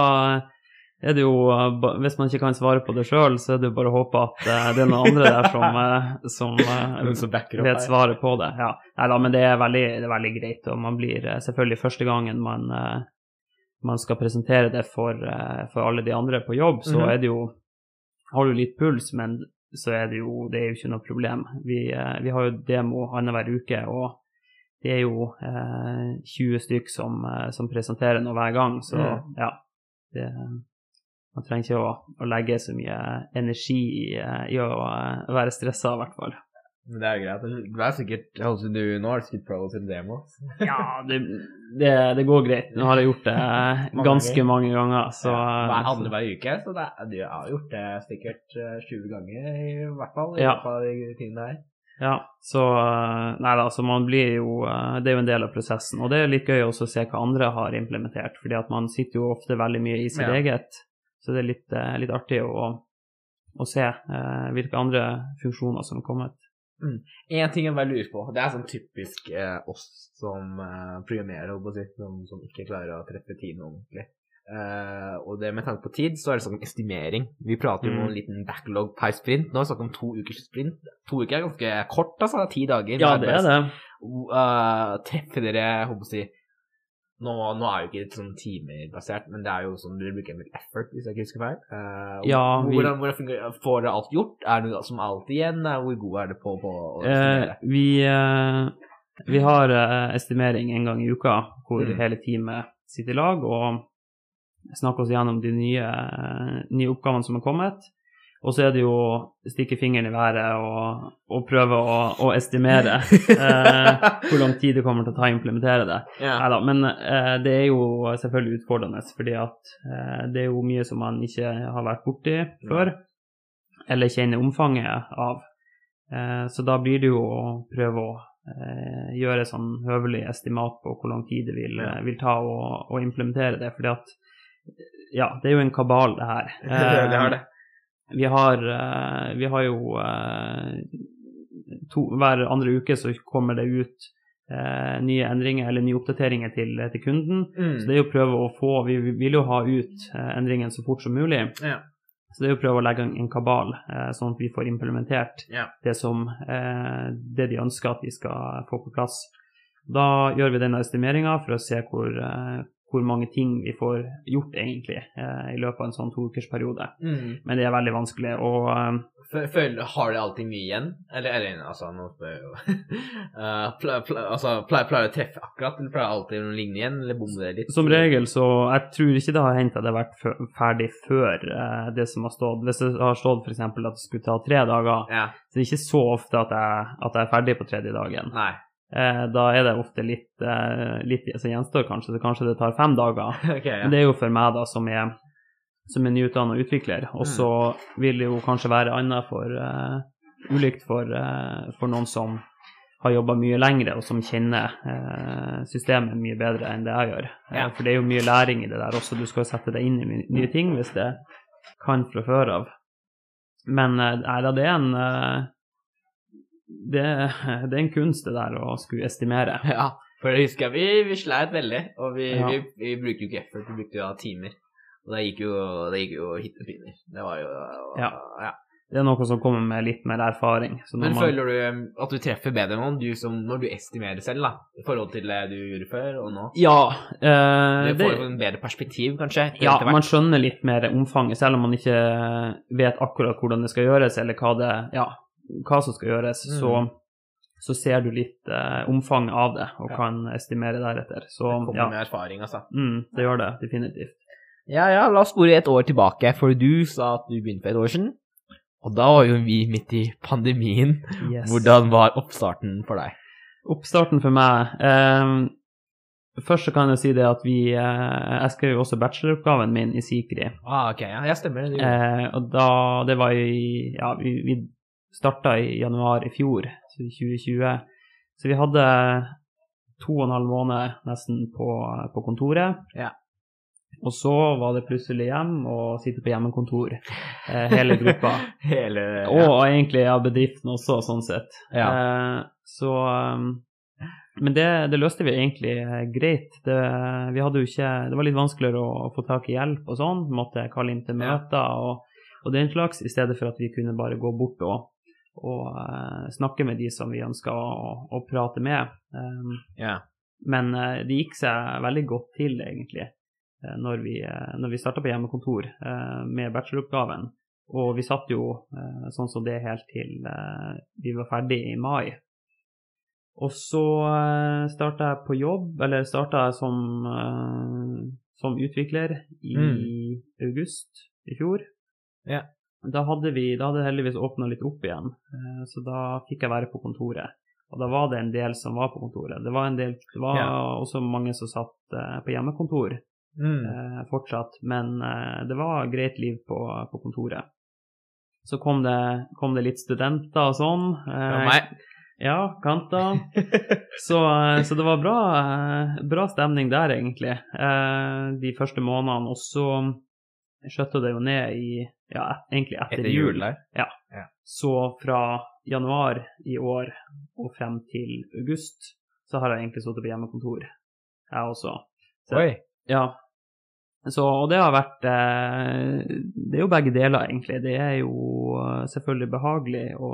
er det jo, eh, ba- hvis man ikke kan svare på det selv, så er det jo bare å håpe at eh, det er noen andre der som, eh, som eh, Noen som backer opp vet her. svaret på det. Ja. Neida, men det er veldig, det er veldig greit, og man blir eh, selvfølgelig første gangen man, eh, man skal presentere det for, eh, for alle de andre på jobb, så Mhm. er det jo, har du litt puls, men så er det jo, det er jo ikke noe problem. Vi, eh, vi har jo demo annenhver uke, og det er jo eh, tjue stykk som, eh, som presenterer noe hver gang, så Mm. ja, det, man trenger ikke å, å legge så mye energi i, eh, i å eh, være stresset i hvert fall. Men det er jo greit. Du er sikkert, altså du, nå har du sikkert prøvd sin demo. Ja, det, det, det går greit. Nå har jeg gjort det eh, Mange ganske ganger. mange ganger, så... ja, hver så- andre hver uke, så det, er- du har gjort det sikkert eh, tjue ganger i hvert fall, i Ja. løpet av de tingene her. Ja, så eh, nei da, så man blir jo, eh, det er jo en del av prosessen, og det er litt gøy også å se hva andre har implementert, fordi at man sitter jo ofte veldig mye i sitt Ja. eget, så det er litt, eh, litt artig å, å se eh, hvilke andre funksjoner som er kommet. En ting jeg bare lurer på, det er sånn typisk eh, oss som eh, programmerer, holdt på å si, som, som ikke klarer å treffe tiden ordentlig. Eh, og det med tanke på tid, så er det sånn estimering. Vi prater jo om Mm. en liten backlog per sprint. Nå har vi snakket om to ukers sprint. To uker er ganske kort, altså. Ti dager. Ja, det er det. Uh, treffer dere, holdt på å si, nå, nå er jo ikke det sånn timerbasert, men det er jo sånn, dere bruker en del effort, hvis jeg ikke husker feil. Eh, Ja, vi- hvordan, hvordan fungerer, får dere alt gjort? Er det noe som alltid igjen? Eh, Hvor god er det på, på å Eh, estimere? vi, eh, vi har eh, estimering en gang i uka, hvor Mm. hele teamet sitter i lag og snakker oss gjennom de nye, nye oppgavene som er kommet. Og så er det jo å stikke fingeren i været og, og prøve å, å estimere eh, hvor lang tid det kommer til å ta å implementere det. Ja. Neida, men eh, det er jo selvfølgelig utfordrende, fordi at eh, det er jo mye som man ikke har vært borti før, eller kjenner omfanget av. Eh, så da blir det jo å prøve å eh, gjøre sånn høvelig estimat på hvor lang tid det vil, Ja. vil ta å, å implementere det, fordi at ja, det er jo en kabal det her. det, det har det. Vi har, eh, vi har jo eh, to, hver andre uke så kommer det ut eh, nye endringer eller nye oppdateringer til, til kunden. Mm. Så det er jo å prøve å få, vi vi vil jo ha ut eh, endringene så fort som mulig. Ja. Så det er jo å prøve å legge en, en kabal, eh, sånn at vi får implementert Ja. det som eh, det de ønsker at vi skal få på plass. Da gjør vi denne estimeringen for å se hvor, eh, hvor mange ting vi får gjort egentlig eh, i løpet av en sånn to ukers periode. Mm. Men det er veldig vanskelig, og eh, Fø- Føler, har dere alltid mye igjen? Eller, eller altså, nå spør jeg jo. uh, pleier, pleier, altså, pleier, pleier det å treffe akkurat, eller pleier alltid noe lignende igjen, eller bommer det litt? som regel så, jeg tror ikke det har hendt at det har vært fø- ferdig før eh, det som har stått. Hvis det har stått for eksempel at det skulle ta tre dager, Ja. så det er ikke så ofte at jeg, at jeg er ferdig på tredje dagen. Nei. Eh, da er det ofte litt, eh, litt som gjenstår kanskje, så kanskje det tar fem dager. Ok, ja. Men det er jo for meg da som er, som er nyutdannet utvikler, og så vil det jo kanskje være annet for, uh, ulikt for, uh, for noen som har jobbet mye lengre, og som kjenner eh, systemet mye bedre enn det jeg gjør. Ja. Eh, for det er jo mye læring i det der også. Du skal jo sette deg inn i my- nye ting hvis det kan fra før av. Men eh, nei, da, det er en eh, det, det er en kunst det der å skulle estimere. Ja, for det husker jeg, vi, vi sleit veldig, og vi, Ja. vi, vi brukte jo ikke effort, vi brukte jo timer. Og det gikk jo, det gikk jo hit og finner. Det var jo, Ja. ja. Det er noe som kommer med litt mer erfaring. Så når Men man- føler du um, at du treffer bedre nå, du som, når du estimerer selv da, i forhold til det du gjorde før og nå? Ja, eh, Du får jo en bedre perspektiv, kanskje? etter Ja, hvert. man skjønner litt mer omfanget, selv om man ikke vet akkurat hvordan det skal gjøres, eller hva, det, ja, hva som skal gjøres, Mm. så, så ser du litt eh, omfanget av det, og Ja. kan estimere deretter. Så Det kommer ja, med erfaring, altså. mm, det gjør det, definitivt. Ja, ja, la oss spore et år tilbake, for du sa at du begynte for et år siden. Og da var jo vi midt i pandemien. Yes. Hvordan var oppstarten for deg? Oppstarten for meg, eh, først så kan jeg si det at vi, eh, jeg skrev jo også bacheloroppgaven min i Sikri, Ah, ok, ja, jeg stemmer det. eh, og da, det var i, ja, vi, vi startet i januar i fjor, så i tjue tjue, så vi hadde to og en halv måned nesten på, på kontoret. Ja. Og så var det plutselig hjem og sitte på hjemmekontor, eh, hele gruppa. Hele, ja. Og egentlig av bedriften også, sånn sett. Ja. Eh, så, um, men det, det løste vi egentlig eh, greit. Det, vi hadde jo ikke, det var litt vanskeligere å få tak i hjelp og sånn, måtte kalle inn til Ja. møter og, og den slags, i stedet for at vi kunne bare gå bort og, og eh, snakke med de som vi ønsket å, å prate med. Um, Ja. men eh, det gikk seg veldig godt til, egentlig, eh, når vi, eh, når vi startet på hjemmekontor eh, med bacheloroppgaven. Og vi satt jo eh, sånn som det helt til eh, vi var ferdig i mai. Og så eh, startet jeg på jobb, eller startet jeg som, eh, som utvikler i Mm. august i fjor. Ja. Da hadde vi, da hadde det heldigvis åpnet litt opp igjen, eh, så da fikk jeg være på kontoret. Og da var det en del som var på kontoret. Det var, en del, det var Ja. også mange som satt eh, på hjemmekontor Mm. eh, fortsatt, men eh, det var greit liv på, på kontoret. Så kom det, kom det litt studenter og sånn. Ja, Eh, meg. ja, kanter. Så, eh, så det var bra, eh, bra stemning der, egentlig, eh, de første månedene. Og så skjøtte det jo ned i, ja, egentlig etter, Etter jul. jul der. Ja. Ja. Så fra januar i år og frem til august, så har jeg egentlig sittet på hjemmekontor, jeg også. Så, Oi. ja. Så, og det har vært, eh, det er jo begge deler, egentlig. Det er jo eh, selvfølgelig behagelig å,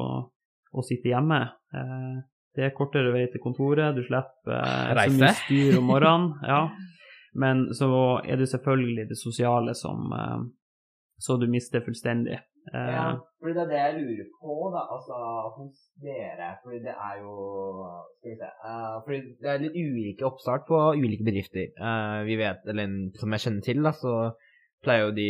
å sitte hjemme. Eh, det er kortere vei til kontoret, du slipper eh, så Reise. mye styr om morgenen, ja. Men så er det selvfølgelig det sosiale som, eh, så du mister fullstendig. Eh, Ja, fordi det er det jeg lurer på da, altså hos dere, fordi det er jo, skal vi se, uh, fordi det er litt ulike oppstart på ulike bedrifter. Uh, vi vet, eller som jeg kjenner til da, så pleier jo de,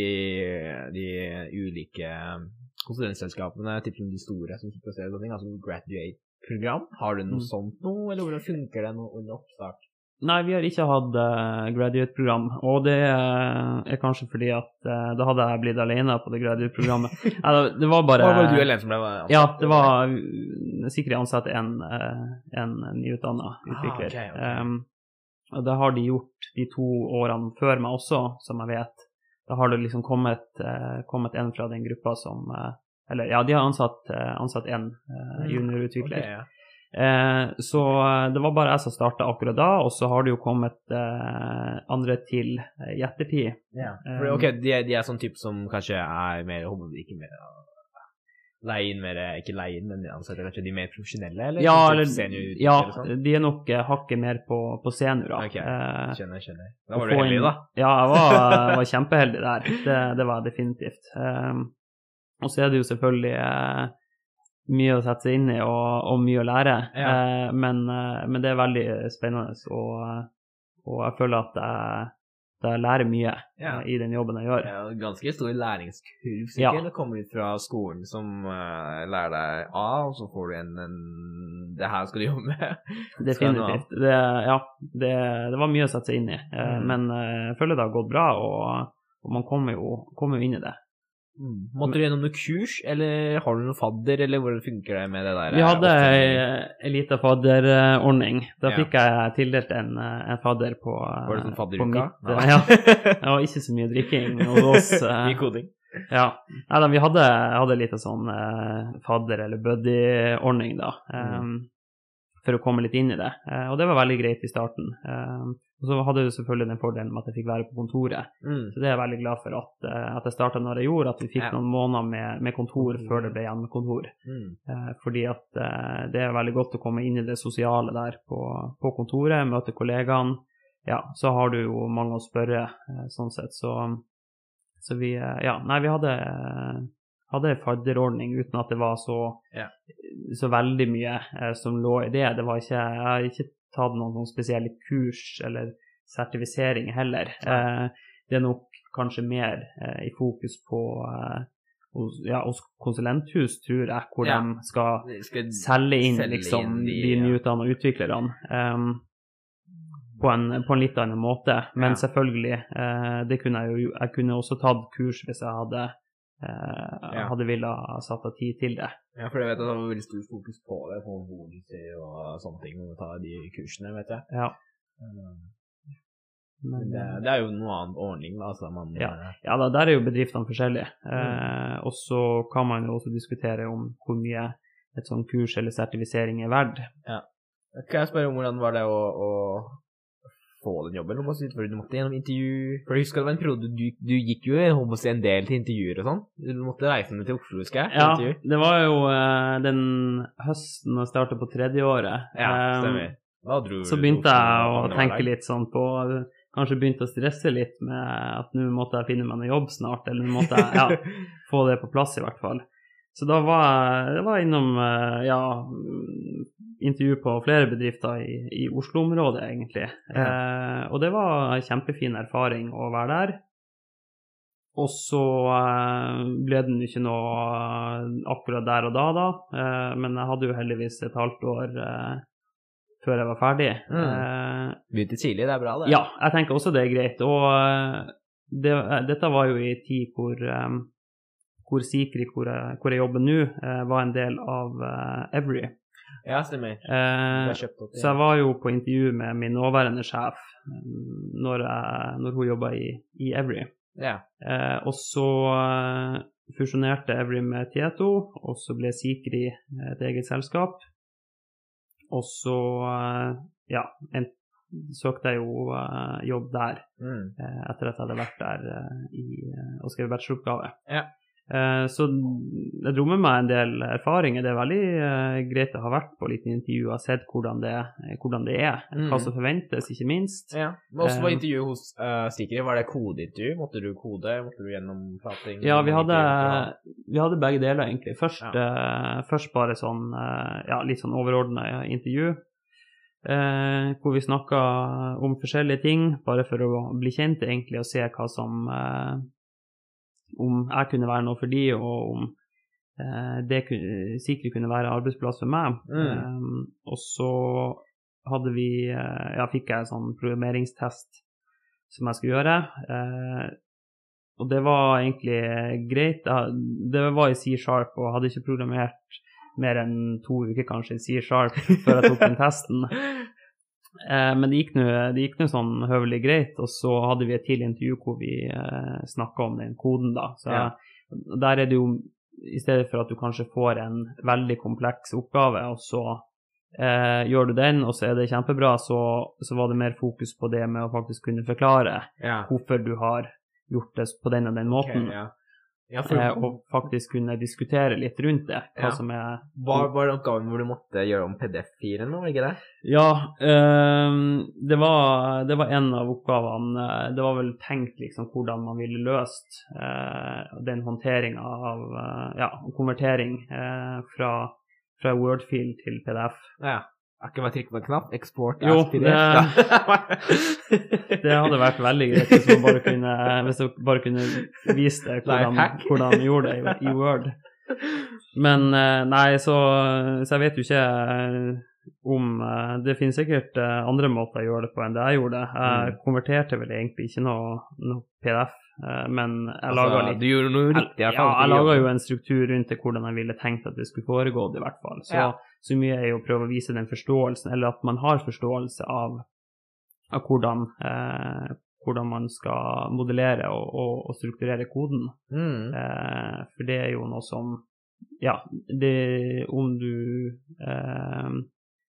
de ulike konsulentselskapene, typen de store som produserer sånne ting, altså graduate-program. Har du noe Mm. sånt noe, eller hvordan funker det noe under oppstart? Nei, vi har ikke hatt uh, graduate-program, og det uh, er kanskje fordi at uh, da hadde jeg blitt alene på det graduate-programmet. Nei, det, det var bare... Var det du alene som ble ansatt? Ja, det var uh, sikkert ansatt en, uh, en nyutdannet utvikler. Ah, ok, ok. Um, og det har de gjort de to årene før meg også, som jeg vet. Da har det liksom kommet, uh, kommet en fra den gruppa som... Uh, eller ja, de har ansatt, uh, ansatt en uh, juniorutvikler. Ok, ja. Eh, så det var bare jeg som startet akkurat da, og så har det jo kommet eh, andre til eh, i ettertid. Ja, for, ok, de er, de er sånn type som kanskje er mer, ikke mer, leie inn mer, ikke leie inn, men ansetter kanskje de mer profesjonelle, eller? Ja, Sånn eller, type seniorutvikler ja eller sånn? de er nok eh, hakket mer på, på senior da. Ok, Eh, skjønner, skjønner. å Da var du få heldig inn- da. Ja, jeg var, jeg var kjempeheldig der. Det, det var jeg definitivt. Um, og så er det jo selvfølgelig eh, mye å sette seg inn i og, og mye å lære, Ja. eh, men, eh, men det er veldig spennende, og, og jeg føler at jeg, at jeg lærer mye Ja. eh, i den jobben jeg gjør. Ja, ganske stor læringskurv, Ja. sikkert, å komme ut fra skolen som uh, lærer deg A, og så får du en, en det her skal du jobbe med. Definitivt. Det, ja, det, det var mye å sette seg inn i, eh, Mm. men eh, jeg føler det har gått bra, og, og man kommer jo, kommer jo inn i det. Mm. Måtte du gjennom noen kurs, eller har du noen fadder, eller hvordan funker det med det der? Vi hadde en liten fadderordning. Da Ja. fikk jeg tildelt en, en fadder på, Var det sånn på fadderuka? mitt, ja. Det var ikke så mye drikking hos oss. Mye koding. Ja. Nei, da, vi hadde, hadde litt sånn eh, fadder- eller buddy-ordning da, um, mm. for å komme litt inn i det. Uh, og det var veldig greit i starten. Um, og så hadde jeg selvfølgelig den fordelen med at jeg fikk være på kontoret. Mm. Så det er jeg veldig glad for at, uh, at jeg startet når jeg gjorde, at vi fikk ja. noen måneder med, med kontor mm. før det ble hjemmekontor. Mm. Uh, fordi at uh, det er veldig godt å komme inn i det sosiale der på, på kontoret, møte kollegaene. Ja, så har du jo mange å spørre, uh, sånn sett. Så, så vi, uh, ja, nei, vi hadde... Uh, hadde en fadderordning uten at det var så, ja. så veldig mye eh, som lå i det. Det var ikke, jeg har ikke tatt noen, noen spesielle kurs eller sertifisering heller. Eh, det er nok kanskje mer eh, i fokus på eh, hos, ja, hos konsulenthus, tror jeg, hvor ja. de skal, skal selge inn selge liksom, inn de, de nyutdannede utviklerne um, på, en, på en litt annen måte. Men ja. selvfølgelig, eh, det kunne jeg jo, jeg kunne også tatt kurs hvis jeg hadde Uh, ja. hadde villet satt av tid til det. Ja, for jeg vet at det var veldig stor fokus på det, på bonuser og sånne ting, når vi tar de kursene, vet jeg. Ja. Um, Men det, det er jo noe annen ordning, da, altså man... Ja, ja da, der er jo bedriftene forskjellige. Mm. Uh, og så kan man jo også diskutere om hvor mye et sånt kurs eller sertifisering er verdt. Ja. Kan jeg spørre om hvordan var det å... å få den jobben, eller måtte du måtte gjennom intervju, for jeg husker det var en periode, du, du gikk jo måtte en del til intervjuer og sånn, du måtte reise ned til Oslo, husker jeg? Ja, intervju. Det var jo uh, den høsten jeg startet på tredje året. Ja, stemmer. Da dro så begynte jeg å tenke litt sånn på, kanskje begynte å stresse litt med at nå måtte jeg finne meg noe jobb snart, eller nå måtte jeg ja, få det på plass i hvert fall. Så da var jeg, jeg var innom, uh, ja, intervju på flere bedrifter i, i Oslo-området, egentlig. Ja. Eh, og det var en kjempefin erfaring å være der. Og så eh, ble det ikke noe akkurat der og da, da. Eh, men jeg hadde jo heldigvis et halvt år eh, før jeg var ferdig. Mm. Eh, Begynte tidlig, det er bra, det. Ja, jeg tenker også det er greit. Og det, dette var jo i tid hvor, um, hvor Sikri, hvor jeg, hvor jeg jobber nå, uh, var en del av uh, Every. Ja, stemmer. Eh, opp, så jeg var jo på intervju med min nåværende sjef når, jeg, når hun jobbet i, i Every. Ja. Eh, og så uh, fusjonerte Every med Tieto, og så ble Sikri et eget selskap. Og så, uh, ja, en, søkte jeg jo uh, jobb der, mm. uh, etter at jeg hadde vært der uh, i, uh, og skrevet bacheloroppgave. Ja. Uh, så jeg dro med meg en del erfaringer. Det er veldig uh, greit å ha vært på litt intervju og sett hvordan det, hvordan det er, mm. hva som forventes, ikke minst. Ja, men også var intervju hos uh, Sikri, var det kodeintervju? Måtte du kode? Måtte du gjennom prating? Ja, vi hadde, vi hadde begge deler egentlig. Først, ja. uh, først bare sånn, uh, ja, litt sånn overordnet intervju, uh, hvor vi snakket om forskjellige ting, bare for å bli kjent egentlig og se hva som... Uh, om jeg kunne være noe for de, og om eh, det kunne, Sikri kunne være arbeidsplass for meg. Mm. Um, og så hadde vi, eh, ja, fikk jeg en sånn programmeringstest som jeg skulle gjøre. Eh, og det var egentlig greit. Det var i C-sharp, og hadde ikke programmert mer enn to uker kanskje i C-sharp før jeg tok den testen. Eh, men det gikk nå, det gikk nå sånn høvelig greit, og så hadde vi et tidlig intervju hvor vi eh, snakket om den koden da. Så ja. Der er det jo, i stedet for at du kanskje får en veldig kompleks oppgave, og så eh, gjør du den, og så er det kjempebra, så, så var det mer fokus på det med å faktisk kunne forklare ja. hvorfor du har gjort det på den og den måten. Okay, ja. Ja, for... eh, og faktisk kunne diskutere litt rundt det, hva ja. som er... Var, var det oppgaven hvor du måtte gjøre om P D F-filen nå, ikke det? Ja, eh, det, var, det var en av oppgavene. Det var vel tenkt liksom hvordan man ville løst eh, den håndteringen av, ja, konvertering eh, fra, fra Word-fil til P D F. Ja. Ikke bare trykke på en knapp, export jo, as P D F. Det, det hadde vært veldig greit hvis man bare kunne, hvis jeg bare kunne vise det hvordan, hvordan man gjorde det i, i Word. Men nei, så, så jeg vet jo ikke om uh, det finnes sikkert uh, andre måter å gjøre det på enn det jeg gjorde. Jeg Mm. konverterte vel egentlig ikke noe, noe P D F, uh, men jeg Altså, laget litt. du gjorde noe riktig i hvert Ja, fall. jeg laget jo en struktur rundt det, hvordan jeg ville tenkt at det skulle foregå det i hvert fall. Så, Ja. så mye er jo å prøve å vise den forståelsen, eller at man har forståelse av, av hvordan, uh, hvordan man skal modellere og, og, og strukturere koden. Mm. Uh, for det er jo noe som, ja, det om du... Uh,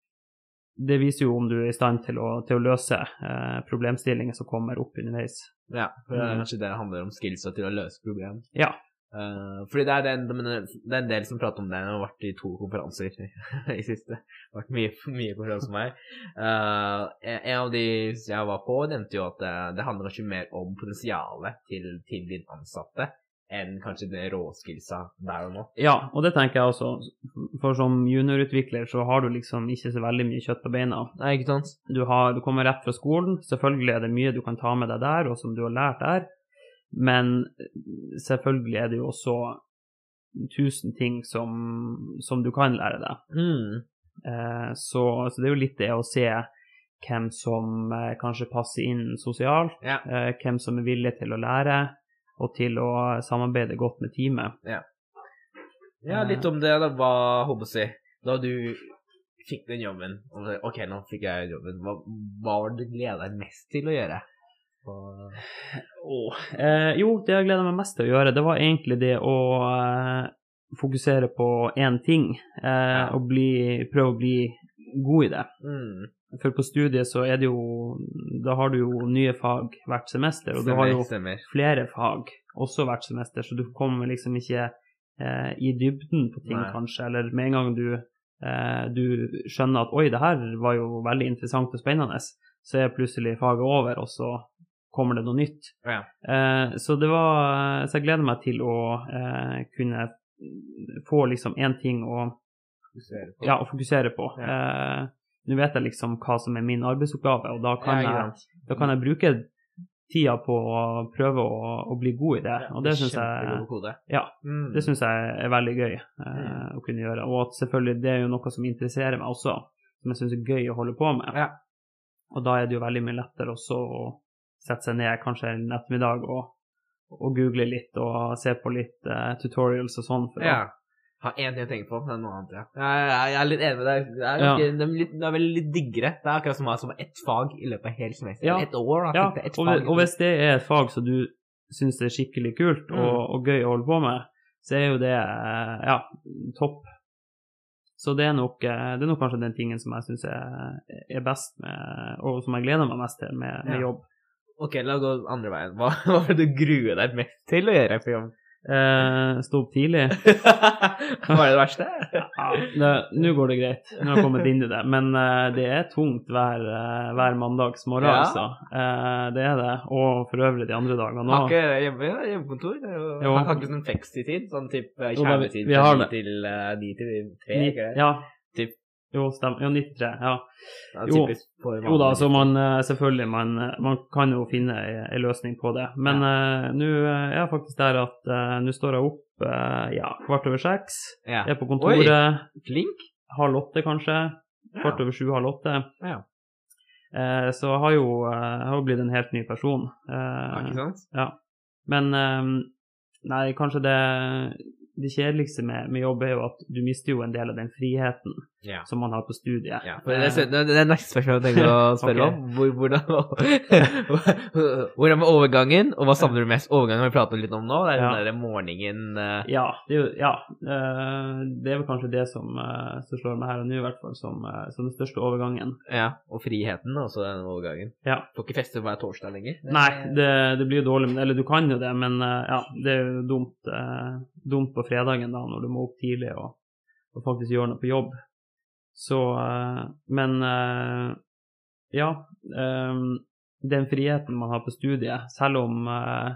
det viser jo om du er i stand til å, til å løse eh, problemstillinger som kommer opp underveis. Ja, for det er Mm. kanskje det handler om skillsa til å løse problem. Ja, Uh, fordi det er, den, men det er en del som prater om det. Jeg har vært i to konferanser i siste. Det har vært mye, mye konferanser for meg. Uh, en en av de jeg var på, nevnte jo at det, det handler kanskje mer om potensialet til, til din ansatte enn kanskje det råskillsa der og nå. ja, og det tenker jeg også. For som juniorutvikler så har du liksom ikke så veldig mye kjøtt på beina. Nei, ikke sant? Du, har, du kommer rett fra skolen, selvfølgelig er det mye du kan ta med deg der, og som du har lært der. Men selvfølgelig er det jo også tusen ting som, som du kan lære deg. Mm. Eh, så, så det er jo litt det å se hvem som eh, kanskje passer inn sosialt, Ja. eh, hvem som er villig til å lære, og til å samarbeide godt med teamet. Ja. Ja, litt om det da, hva, håper jeg å si, da du fikk den jobben, og så, ok, nå fikk jeg jobben, hva, hva var det du gledet deg mest til å gjøre? Og... Oh. Eh, jo, det jeg gleder meg mest til å gjøre, det var egentlig det å eh, fokusere på én ting, eh, Ja. og bli, prøve å bli god i det. Mm. For på studiet så er det jo, da har du jo nye fag hvert semester, og du har jo Stemmer, stemmer. flere fag også hvert semester, så du kommer liksom ikke eh, i dybden på ting Nei. kanskje, eller med en gang du, eh, du skjønner at oi, det her var jo veldig interessant og spennende, så er plutselig faget over, og så kommer det noe nytt. Ja. Eh, så det var, så jeg gleder meg til å eh, kunne få liksom en ting å, Fokusere på. ja, å fokusere på. Ja. Eh, nå vet jeg liksom hva som er min arbeidsoppgave, og da kan, Ja, ikke jeg, sant. da kan jeg bruke tida på å prøve å, å bli god i det, og det synes Kjempegod jeg, kode. ja, Mm. det synes jeg er veldig gøy eh, Mm. å kunne gjøre, og at selvfølgelig det er jo noe som interesserer meg også, som jeg synes er gøy å holde på med, Ja. og da er det jo veldig mye lettere også å sette seg ned kanskje en ettermiddag og, og google litt og se på litt eh, tutorials og sånn. For Ja. Har en ting å tenke på, det er noe annet, ja. Jeg, jeg, jeg er litt enig med deg. Det er, Ja. ganske, det er, litt, det er veldig litt diggere. Det er akkurat som å ha som ett fag i løpet av hele semester. Ja. Et år, da. Ja, Det er ett og, fag. og hvis det er et fag som du synes er skikkelig kult og, Mm. og gøy å holde på med, så er jo det, eh, ja, topp. Så det er nok, eh, det er nok kanskje den tingen som jeg synes er, er best med, og som jeg gleder meg mest til med, med Ja. jobb. Ok, la oss gå andre veien. Hva, hva var det du gruer deg mest til å gjøre på jobb? Eh, stå opp tidlig. Hva er det verste? Ja, det- nå går det greit. Nå har jeg kommet inn i det. Men eh, det er tungt hver, eh, hver mandags morgen, Ja. altså. Eh, det er det. Og for øvrig de andre dagene Har også. ikke hjemme, hjemmekontor? Det er jo, Jo. har ikke sånn flekstid, sånn typ eh, Jo, da, vi- kjernetid vi har fra det. ni til eh, ni til tre, Ni- ikke det? Ja. Typ. Jo, stemmer. Jo, nittitre, ja. Ja, Jo. typisk for Jo da, vanlig så liv. man eh, selvfølgelig, man, eh, man kan jo finne en løsning på det. Men eh, nå eh, er jeg faktisk der at eh, nå står jeg opp eh, ja, kvart over seks. Ja. Jeg er på kontoret Flink? halv åtte kanskje. Kvart Ja. over sju, halv åtte. Ja. Eh, så jeg har jo, eh, jeg har jo blitt en helt ny person. Ja, Eh, ikke sant? ja. Men eh, nei, kanskje det, det kjedeligste med, med jobb er jo at du mister jo en del av den friheten Ja. som man har på studiet. Ja, for det, det, det er neste spørsmål jeg tenker å spørre Ok. om. Hvor, hvordan, hvordan med overgangen, og hva savner du mest? Overgangen har vi pratet litt om nå, det er Ja. den der morgenen... eh, Ja, det er, jo, ja eh, det er vel kanskje det som, eh, som slår meg her og nå i hvert fall, som, eh, som den største overgangen. Ja, og friheten også den overgangen. Ja. Får ikke feste hver torsdag lenger. Det- Nei, det, det blir jo dårlig, men- eller du kan jo det, men eh, ja, det er jo dumt, eh, dumt på fredagen da, når du må opp tidlig og, og faktisk gjøre noe på jobb. Så, eh, men eh, ja, eh, den friheten man har på studiet, selv om, eh,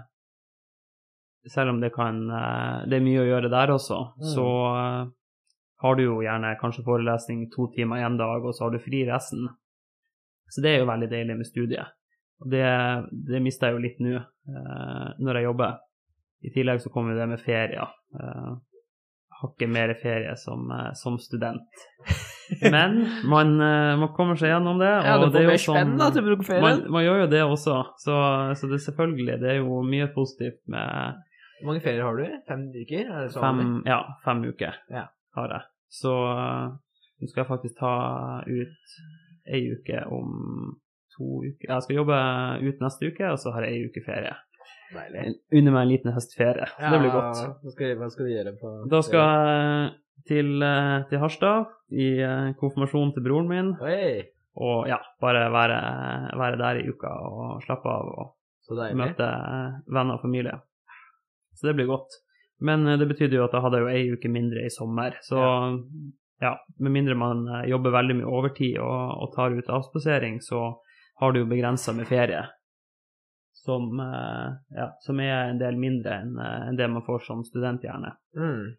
selv om det kan, eh, det er mye å gjøre der også, Mm. så eh, har du jo gjerne kanskje forelesning to timer en dag, og så har du fri resten. Så det er jo veldig deilig med studiet. Og det, det mister jeg jo litt nå, eh, når jeg jobber. I tillegg så kommer det med ferier. Eh, hakket mer ferie som, som student. Men man, man kommer seg gjennom det. Ja, og det får mer spenn da til å bruke ferien. Man, man gjør jo det også, så, så det er selvfølgelig, det er jo mye positivt med... Hvor mange ferier har du? Fem uker? Er det så fem, ja, fem uker ja. har jeg. Så nå skal jeg faktisk ta ut en uke om to uker. Jeg skal jobbe ut neste uke, og så har jeg en uke ferie. Deilig. Under meg en liten høstferie, så ja, det blir godt. Hva skal, hva skal du gjøre på... Da skal jeg til, til Harstad, i konfirmasjon til broren min. Oi. Og ja, bare være, være der i uka og slappe av og møte venner og familie. Så det blir godt. Men det betydde jo at jeg hadde jo en uke mindre i sommer. Så ja, ja med mindre man jobber veldig mye overtid og, og tar ut avspasering, så har du jo begrenset med ferie. Som, ja, som er en del mindre enn, enn det man får som student gjerne. Mm.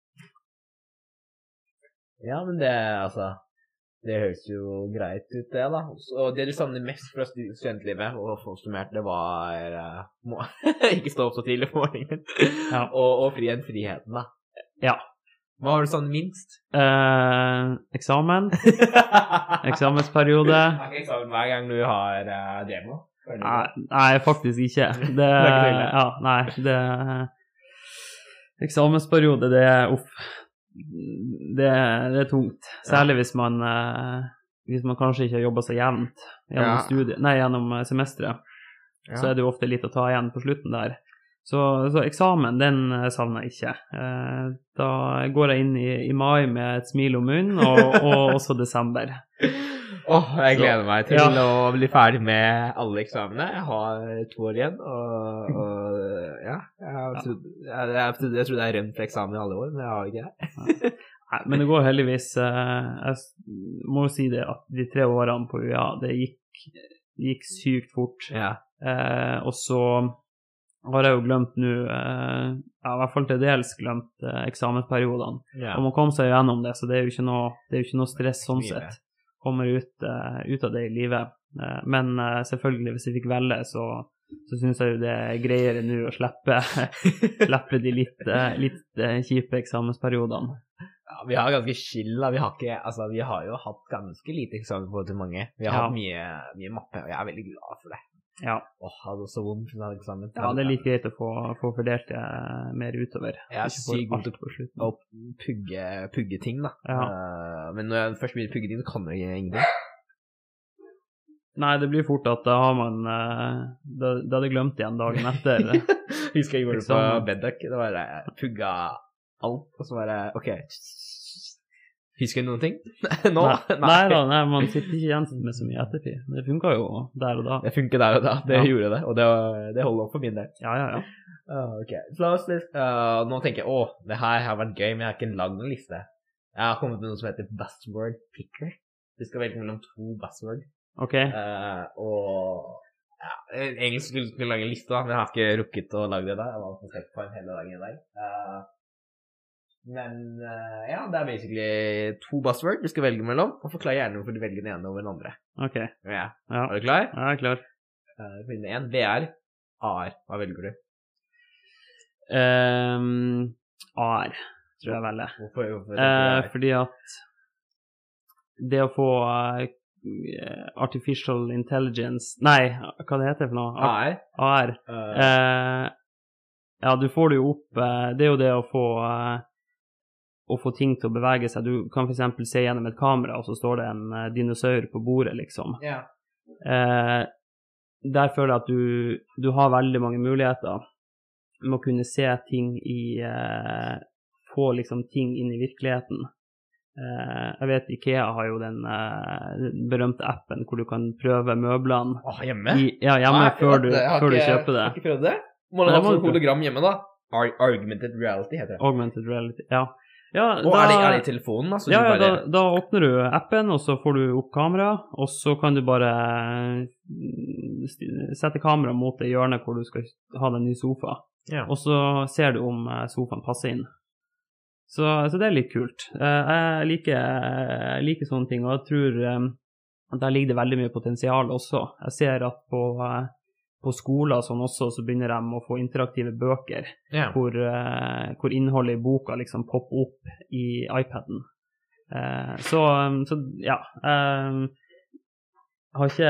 Ja, men det, altså, det høres jo greit ut det da. Og det du savner mest fra studentlivet, og få summert, det var uh, må, ikke stå opp så tidlig på morgenen, ja. og, og fri en friheten da. Ja. Hva har du savnet minst? Eh, eksamen. Eksamensperiode. Har ikke eksamen hver gang du har uh, demo? Nei, nei, faktisk ikke. Det, det er ikke ja, nei, det eksamensperiode, det er uff. Det, det er tungt. Særlig ja. hvis man eh, hvis man kanskje ikke har jobbet så jevnt gjennom ja. studiet, nei, gjennom semesteret. Ja. Så er det jo ofte litt å ta igjen på slutten der. Så, så eksamen, den savner jeg ikke. Eh, da går jeg inn i, i mai med et smil om munnen, og, og også desember. Åh, oh, jeg gleder så, meg til ja. å bli ferdig med alle eksamene. Jeg har to år igjen, og, og ja, jeg, trodd, jeg, jeg, jeg trodde jeg rømt for eksamen i alle år, men jeg har ikke det. Nei, men det går heldigvis, jeg må jo si det, at de tre årene på U A, det gikk, det gikk sykt fort. Ja. Eh, og så har jeg jo glemt nå, eh, ja, i hvert fall til dels glemt eh, eksamensperiodene. Ja. Og man kom seg gjennom det, så det er jo ikke noe, det er jo ikke noe stress sånn sett. Kommer ut, uh, ut av det i livet. Uh, men uh, selvfølgelig, hvis jeg fikk velge, så, så synes jeg jo det er greiere nå å slippe, slippe de litt, uh, litt uh, kjipe eksamensperiodene. Ja, vi har ganske chill, da. Vi har, ikke, altså, vi har jo hatt ganske lite eksamen på til mange. Vi har ja. hatt mye, mye mappe, og jeg er veldig glad for det. Ja. Åh, det hadde så vondt for eksamen. Ja, det er like greit å få, få fordelt det mer utover. Jeg er sykt vondt å pugge, pugge ting, da. Ja. Uh, men når jeg først begynner å pugge ting, så kan jeg ingenting. Nei, det blir fort at da har man, uh, da, da hadde jeg glemt igjen dagen etter. Husker jeg gjorde det på Bedduck, da var det pugga alt, og så var det, ok, husker du noen ting? Nå? Nei, nei da, nei, man sitter ikke igjen med så mye ettertid. Det funket jo der og da. Det funket der og da, det ja. gjorde det, og det, det holder opp for min del. Ja, ja, ja. Uh, ok, så la oss litt, uh, nå tenker jeg, åh, det her har vært gøy, men jeg har ikke lagd noen liste. Jeg har kommet med noe som heter Buzzword Picker. Du skal velge mellom to buzzword. Ok. Uh, og ja, egentlig skulle jeg lage en liste da, men jeg har ikke rukket å lage det da. Jeg var på sett på en hele dagen i dag. Uh, Men uh, ja, det er basically to buzzword du skal velge mellom, og forklar gjerne hvorfor du velger den ene over den andre. Ok. Ja. Ja. Er du klar? Ja, jeg er klar. Uh, Finne en. V R. A R. Hva velger du? Um, A R, tror jeg velger. Hvorfor? hvorfor uh, fordi at det å få uh, artificial intelligence, nei, hva det heter for noe? A R? A R. Uh. Uh, ja, du får det jo opp, uh, det er jo det å få... Uh, å få ting til å bevege seg. Du kan for eksempel se gjennom et kamera, og så står det en uh, dinosaur på bordet, liksom. Ja. Eh, der føler jeg at du, du har veldig mange muligheter med å kunne se ting i, eh, få liksom ting inn i virkeligheten. Eh, jeg vet IKEA har jo den eh, berømte appen hvor du kan prøve møblene. Åh, hjemme? I, ja, hjemme Nei, før, du, før du kjøper det. Jeg har ikke prøvd det. Må du ha sånn hologram hjemme da? Ar Augmented reality heter det. Augmented reality, ja. Ja, og da, er, det, er det i telefonen? Altså, ja, bare... ja da, da åpner du appen, og så får du opp kamera, og så kan du bare sette kamera mot det hjørnet hvor du skal ha den nye sofa. Ja. Og så ser du om sofaen passer inn. Så, så det er litt kult. Jeg liker, jeg liker sånne ting, og jeg tror at der ligger det veldig mye potensial også. Jeg ser at på, på skoler sånn også, så begynner de å få interaktive bøker, Ja. hvor, uh, hvor innholdet i boka liksom popper opp i iPaden. Uh, så, um, så, ja, um, har ikke...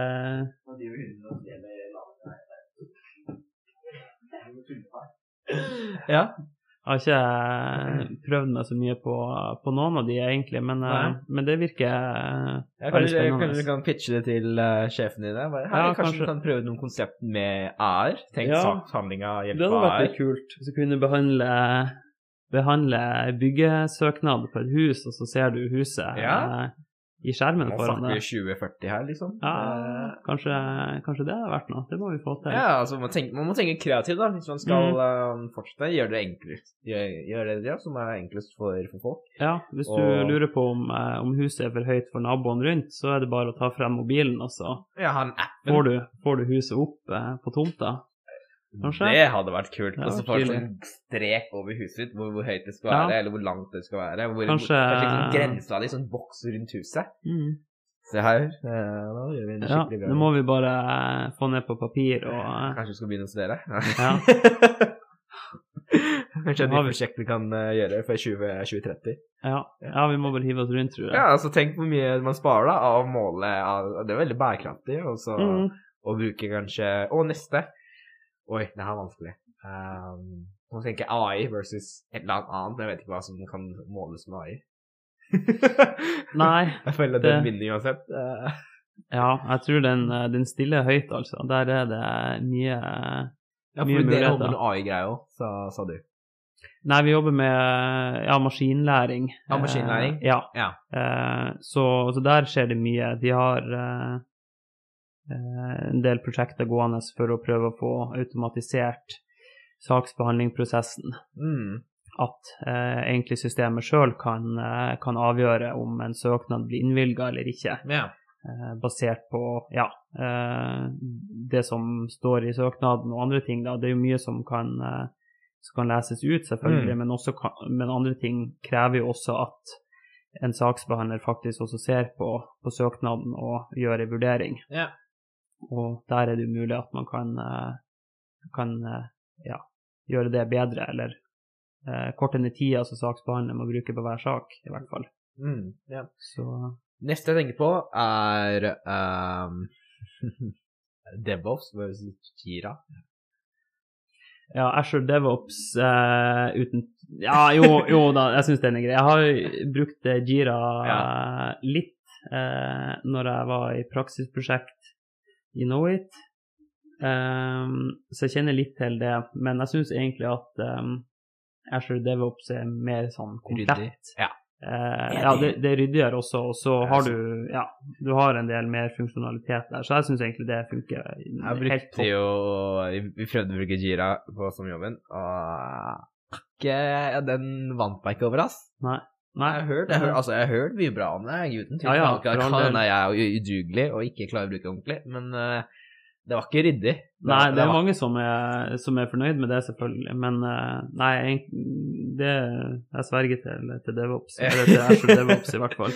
Ja. Jeg har ikke prøvd meg så mye på, på noen av de egentlig, men, uh, men det virker uh, ja, veldig kanskje, spennende. kanskje du kan pitche det til uh, sjefen dine. Bare, hei, Ja, kanskje, kanskje. du kan prøve noen konsept med A R. Tenk Ja. sakshandling av hjelp Det hadde av vært A R. litt kult, hvis du kunne behandle, behandle byggesøknad på et hus, og så ser du huset Ja. uh, i skjermen Nå foran snakker vi deg. tjue førti her, liksom. Ja, Eh, kanskje, kanskje det har vært noe. Det må vi få til. Ja, altså man, tenker, man må tenke kreativt da, hvis man skal uh, fortsette, gjøre det enklest, gjøre, gjøre det ja, som er enklest for, for folk. Ja, hvis du Og- lurer på om, eh, om huset er for høyt for naboen rundt, så er det bare å ta frem mobilen, og så Ja, han appen, får du, får du huset opp eh, på tomta. Kanskje? det hadde vært kult. Ja, Og så vært får du stilig. sånn strek over huset ditt, hvor, hvor høyt det skal Ja. være, eller hvor langt det skal være. Hvor, Kanskje- hvor, kanskje sånn grensa di, sånn boks rundt huset. Mm. Se her, eh, nå gjør vi en Ja, skikkelig bra. nå må vi bare eh, få ned på papir og... eh, Kanskje vi skal begynne hos dere? Ja. Kanskje et Har nytt vi- prosjekt vi kan eh, gjøre for tjue tretti. Ja, ja, vi må bare hive oss rundt, tror jeg. Ja, altså tenk hvor mye man sparer da, av målet, av, det er veldig bærekraftig, og så, Mm. og bruke kanskje, og neste, oi, det her er vanskelig. Um, man tenker A I versus et eller annet annet, jeg vet ikke hva som kan måles med A I. Nei, Jeg føler at det- den vinner uansett. Eh, ja, jeg tror den, eh, den stiller høyt, altså. Der er det mye... eh, ja, for Mye dere muligheter. holder med A I-greier også, sa, sa du. Nei, vi jobber med, ja, maskinlæring. Ja, maskinlæring. Eh, ja, Ja. Eh, så, så der skjer det mye. De har eh, eh, en del prosjekter gående for å prøve å få automatisert saksbehandlingsprosessen. Mm. At eh, egentlig systemet selv kan, eh, kan avgjøre om en søknad blir innvilget eller ikke, Ja. eh, basert på ja, eh, det som står i søknaden og andre ting. Da. Det er jo mye som kan, eh, som kan leses ut, selvfølgelig, Mm. men, også kan, men andre ting krever jo også at en saksbehandler faktisk også ser på, på søknaden og gjør en vurdering. Ja. Og der er det jo mulig at man kan, eh, kan eh, ja, gjøre det bedre, eller eh, korte ned tida som saksbehandler må bruke på hver sak, i hvert fall. Mm. Ja. Så Neste jeg tenker på er um, DevOps versus Jira. ja, Azure DevOps eh, uten Ja, jo, jo da, jeg synes den er grei. Jeg har brukt eh, Jira Ja. eh, litt eh, når jeg var i praksisprosjekt i Knowit. Um, så jeg kjenner litt til det, men jeg synes egentlig at um, Azure DevOps er mer sånn komplett. Ryddig. Ja. Eh, ja, det, det er ryddigere også, og så Ja, har så- du, ja, du har en del mer funksjonalitet der, så jeg synes egentlig det funker Jeg helt brukte topp. jo Vi prøvde å bruke Jira på som jobben, og ikke, ja, den vant meg ikke over, ass. Nei, Nei, jeg har hørt, jeg har, hørt- altså, jeg har hørt mye bra om det, uten tvil. Ja, ja, Jeg for all kan- del. Nei, jeg er jo udugelig og ikke klarer å bruke det ordentlig, men eh, det var ikke ryddig. Det Nei, var- det er var- mange som er, som er fornøyd med det, selvfølgelig, men eh, nei, egentlig- det jeg sverger til, til DevOps, eller til Azure DevOps i hvert fall.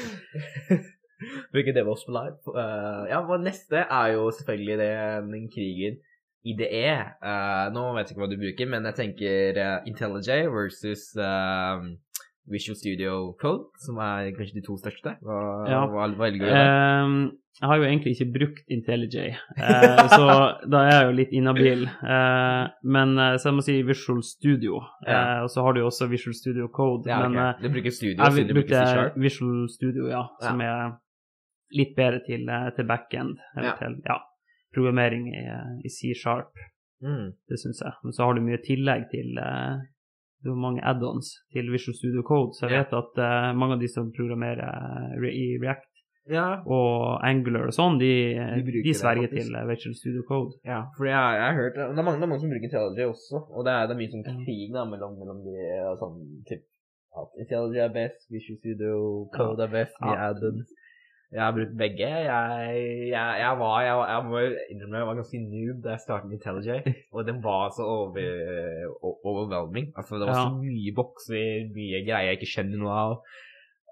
Bruke DevOps på live. Eh, ja, og neste er jo selvfølgelig det, den krigen I D E. Eh, nå vet jeg ikke hva du bruker, men jeg tenker uh, IntelliJ versus eh, Visual Studio Code, som er kanskje de to største. Hva, Ja. hva, hva velger du der? Ehm, jeg har jo egentlig ikke brukt IntelliJ, eh, så da er jeg jo litt inhabil. Eh, men eh, så jeg må si Visual Studio, Ja. eh, og så har du jo også Visual Studio Code. Ja, men ok. eh, Du bruker Studio, jeg siden du bruker brukte C-Sharp. Visual Studio, ja, som er litt bedre til, eh, til backend, eller Ja. til ja, programmering i, i C-Sharp. Mm. Det synes jeg. Men så har du mye tillegg til eh, du har mange add-ons til Visual Studio Code, så jeg Ja. vet at eh, mange av de som programmerer eh, re- i React Ja, og Angular og sånn, de, De bruker de det, sverger faktisk. til eh, Visual Studio Code. ja, fordi jeg, jeg har hørt det er, mange, det er mange som bruker IntelliJ også, og det er, det er mye sånn Ja. krig da, mellom, mellom de og sånn, typ, at IntelliJ er best, Visual Studio Code er best, mye Ja. add-ons. Jeg har brukt begge. Jeg, jeg, jeg var, jeg, jeg må innrømme, jeg var ganske noob da jeg startet IntelliJ, og den var så over, o- overwhelming. Altså, det var Ja. så mye bokser, mye greier jeg ikke skjønner noe av.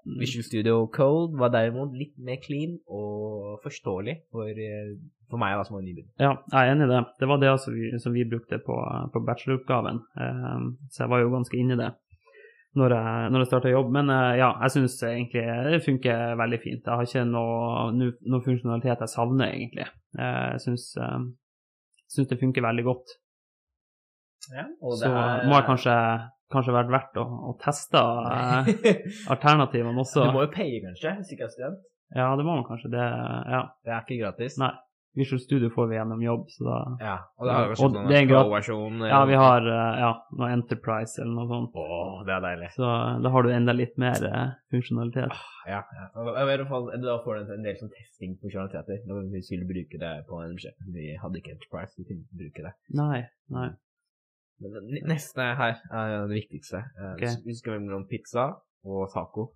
Visual Studio Code var derimot litt mer clean og forståelig for, for meg da, som var nybegynner. Ja, jeg er enig i det. Det var det altså vi, som vi brukte på, på bacheloroppgaven, uh, så jeg var jo ganske inne i det når jeg, når jeg startet jobb. Men uh, ja, jeg synes egentlig det funker veldig fint. Jeg har ikke noe, no, noe funksjonalitet jeg savner egentlig. Uh, jeg synes, uh, synes det funker veldig godt. Ja, og det så er... må jeg kanskje, kanskje vært verdt å, å teste uh, alternativene også. Du må jo paye kanskje, hvis ikke er student. Ja, det må man kanskje. Det, ja. Det er ikke gratis. Nei. Visual Studio får vi gjennom jobb, så da... Ja, og det har kanskje sånn en pro-versjon. Ja, vi har, ja, noe Enterprise eller noe sånt. Åh, det er deilig. Så da har du enda litt mer uh, funksjonalitet. Ja, ja. Og i hvert fall, da får du en del sånn testing-funksjonaliteter, når vi skulle bruke det på en budsjett. Vi hadde ikke Enterprise, vi kunne ikke bruke det. Nei, nei. Men neste her er det viktigste. Okay. Vi skal velge mellom pizza og taco.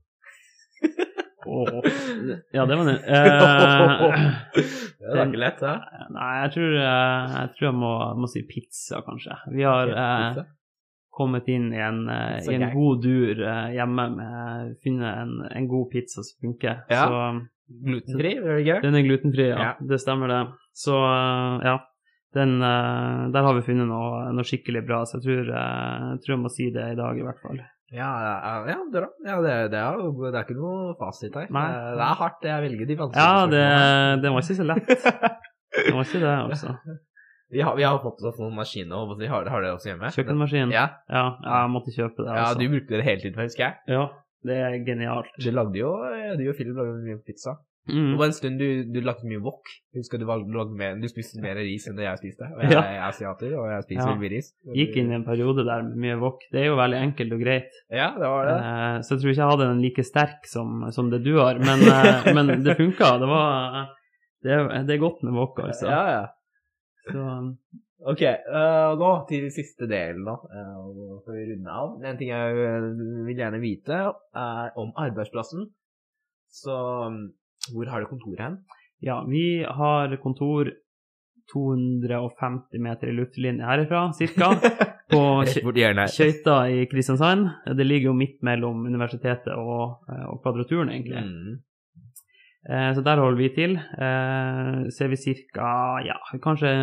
Oh. Ja, det var det. Uh, det er ikke lett, ja? Nei, jeg tror, uh, jeg, tror jeg må, må si pizza, kanskje. Vi har uh, kommet inn i en, uh, i en god dur uh, hjemme med å finne en, en god pizza som funker. Ja, så, glutenfri, er det ikke? Den er glutenfri, ja. Ja. Det stemmer det. Så, uh, ja, den, uh, der har vi funnet noe, noe skikkelig bra, så jeg tror, uh, jeg tror jeg må si det i dag i hvert fall. Ja, ja, det, ja det, det, er, det er ikke noe fasit her. Nei. Det er hardt, jeg velger de vanskelige. Ja, det, det var ikke så lett. Det var ikke det, altså. Vi har, vi har fått oss noen maskiner, og vi har, har det også hjemme. Kjøkkenmaskin? Ja. Ja, jeg måtte kjøpe det, altså. Ja, du brukte det hele tiden, husker jeg. Ja, det er genialt. Du lagde jo, du og Philip lagde mye pizza. Mm. Det var en stund du, du lagde mye wok. Husker du, du, mer, du spiste mer ris enn det jeg spiste. Og jeg, ja. jeg er asiater, og jeg spiser ja. mye ris. Gikk inn i en periode der med mye wok. Det er jo veldig enkelt og greit. Ja, det var det. Eh, så jeg tror ikke jeg hadde den like sterk som, som det du har, men, eh, men det funket. Det var, det, det er godt med wok, altså. Ja, ja. Så... Ok, uh, nå til siste delen da, uh, for å runde av. En ting jeg vil gjerne vite er om arbeidsplassen. Så hvor har du kontoret hen? Ja, vi har kontor to hundre og femti meter i luftlinje herifra, cirka, på Kjøyta i Kristiansand. Det ligger jo midt mellom universitetet og, og Kvadraturen, egentlig. Mm. Eh, så der holder vi til. Eh, ser vi cirka, ja, kanskje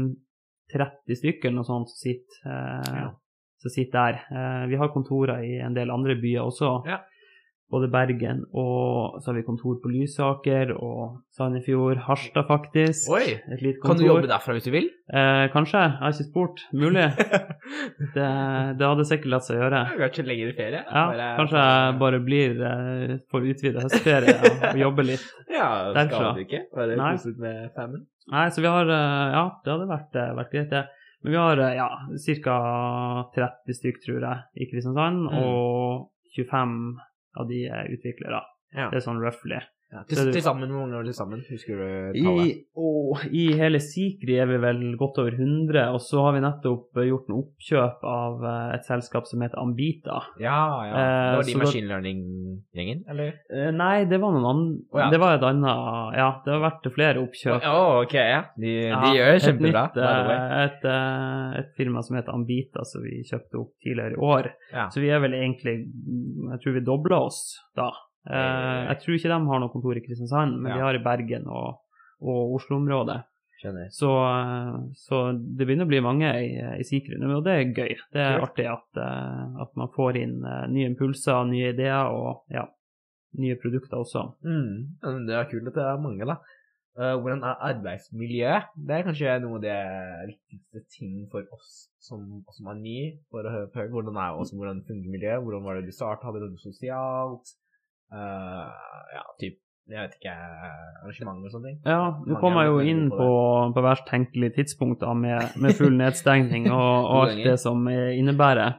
tretti stykker, noe sånt, som sitter, eh, ja. som sitter der. Eh, vi har kontorer i en del andre byer også. Ja. Både Bergen, og så har vi kontor på Lysaker, og Sandefjord, Harstad faktisk. Oi, et lite kan du jobbe derfra hvis du vil? Eh, kanskje, jeg har ikke spurt, mulig. det, det hadde sikkert latt seg gjøre. Du har ikke lenger i ferie? Ja, bare, kanskje jeg bare blir eh, for utvidet høstferie og, og jobbe litt. Ja, derfra. Skal du ikke? Bare kostet med femmen? Nei, så vi har, ja, det hadde vært, vært greit det. Men vi har, ja, cirka tretti stykk, tror jeg, i Kristiansand, mm. og tjuefem av de utviklere. Ja. Det er sånn roughly. Ja, til, til sammen, hvor mange var det sammen? Husker du tallet? I, oh, I hele Sikri er vi vel godt over hundre, og så har vi nettopp gjort en oppkjøp av et selskap som heter Ambita. Ja, ja. Det var de machine learning-gjengen, eller? Nei, det var noen andre. Oh, ja. Det var et annet, ja, det har vært flere oppkjøp. Å, oh, ok, ja. De, ja, de gjør det kjempebra. Et, nytt, et, et firma som heter Ambita, som vi kjøpte opp tidligere i år. Ja. Så vi er vel egentlig, jeg tror vi doblet oss da. Uh, jeg tror ikke de har noe kontor i Kristiansand, men ja. de har i Bergen og, og Oslo-området. Skjønner. Så, uh, så det begynner å bli mange i, i Sikri, og det er gøy. Det er Kjørt. artig at, uh, at man får inn uh, nye impulser, nye ideer og ja, nye produkter også. Mm. Det er kult at det er mange da. Uh, hvordan er arbeidsmiljøet? Det er kanskje noe av det viktigste ting for oss som, som er ny, for å høre hvordan er også, hvordan fungerer miljøet, hvordan var det du startet, hadde det noe sosialt? Uh, ja, typ, jeg vet ikke, arrangementer og sånne ting. Ja, nå kom jeg jo inn på, på, på verst tenkelig tidspunkt da, med, med full nedstengning og, og alt det som innebærer.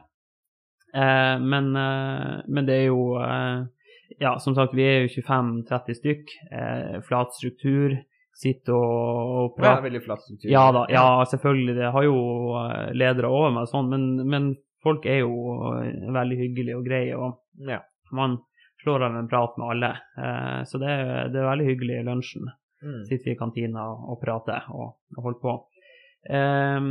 Uh, men, uh, men det er jo, uh, ja, som sagt, vi er jo tjuefem til tretti stykk, uh, flat struktur, sitter og, og prater. Det er veldig flat struktur. Ja da, ja, selvfølgelig, det har jo ledere over meg og sånn, men, men folk er jo veldig hyggelige og greie, og ja, man slår av en prat med alle, uh, så det er, det er veldig hyggelig i lunsjen. Mm. Sitter vi i kantina og, og prater og, og holder på. Um,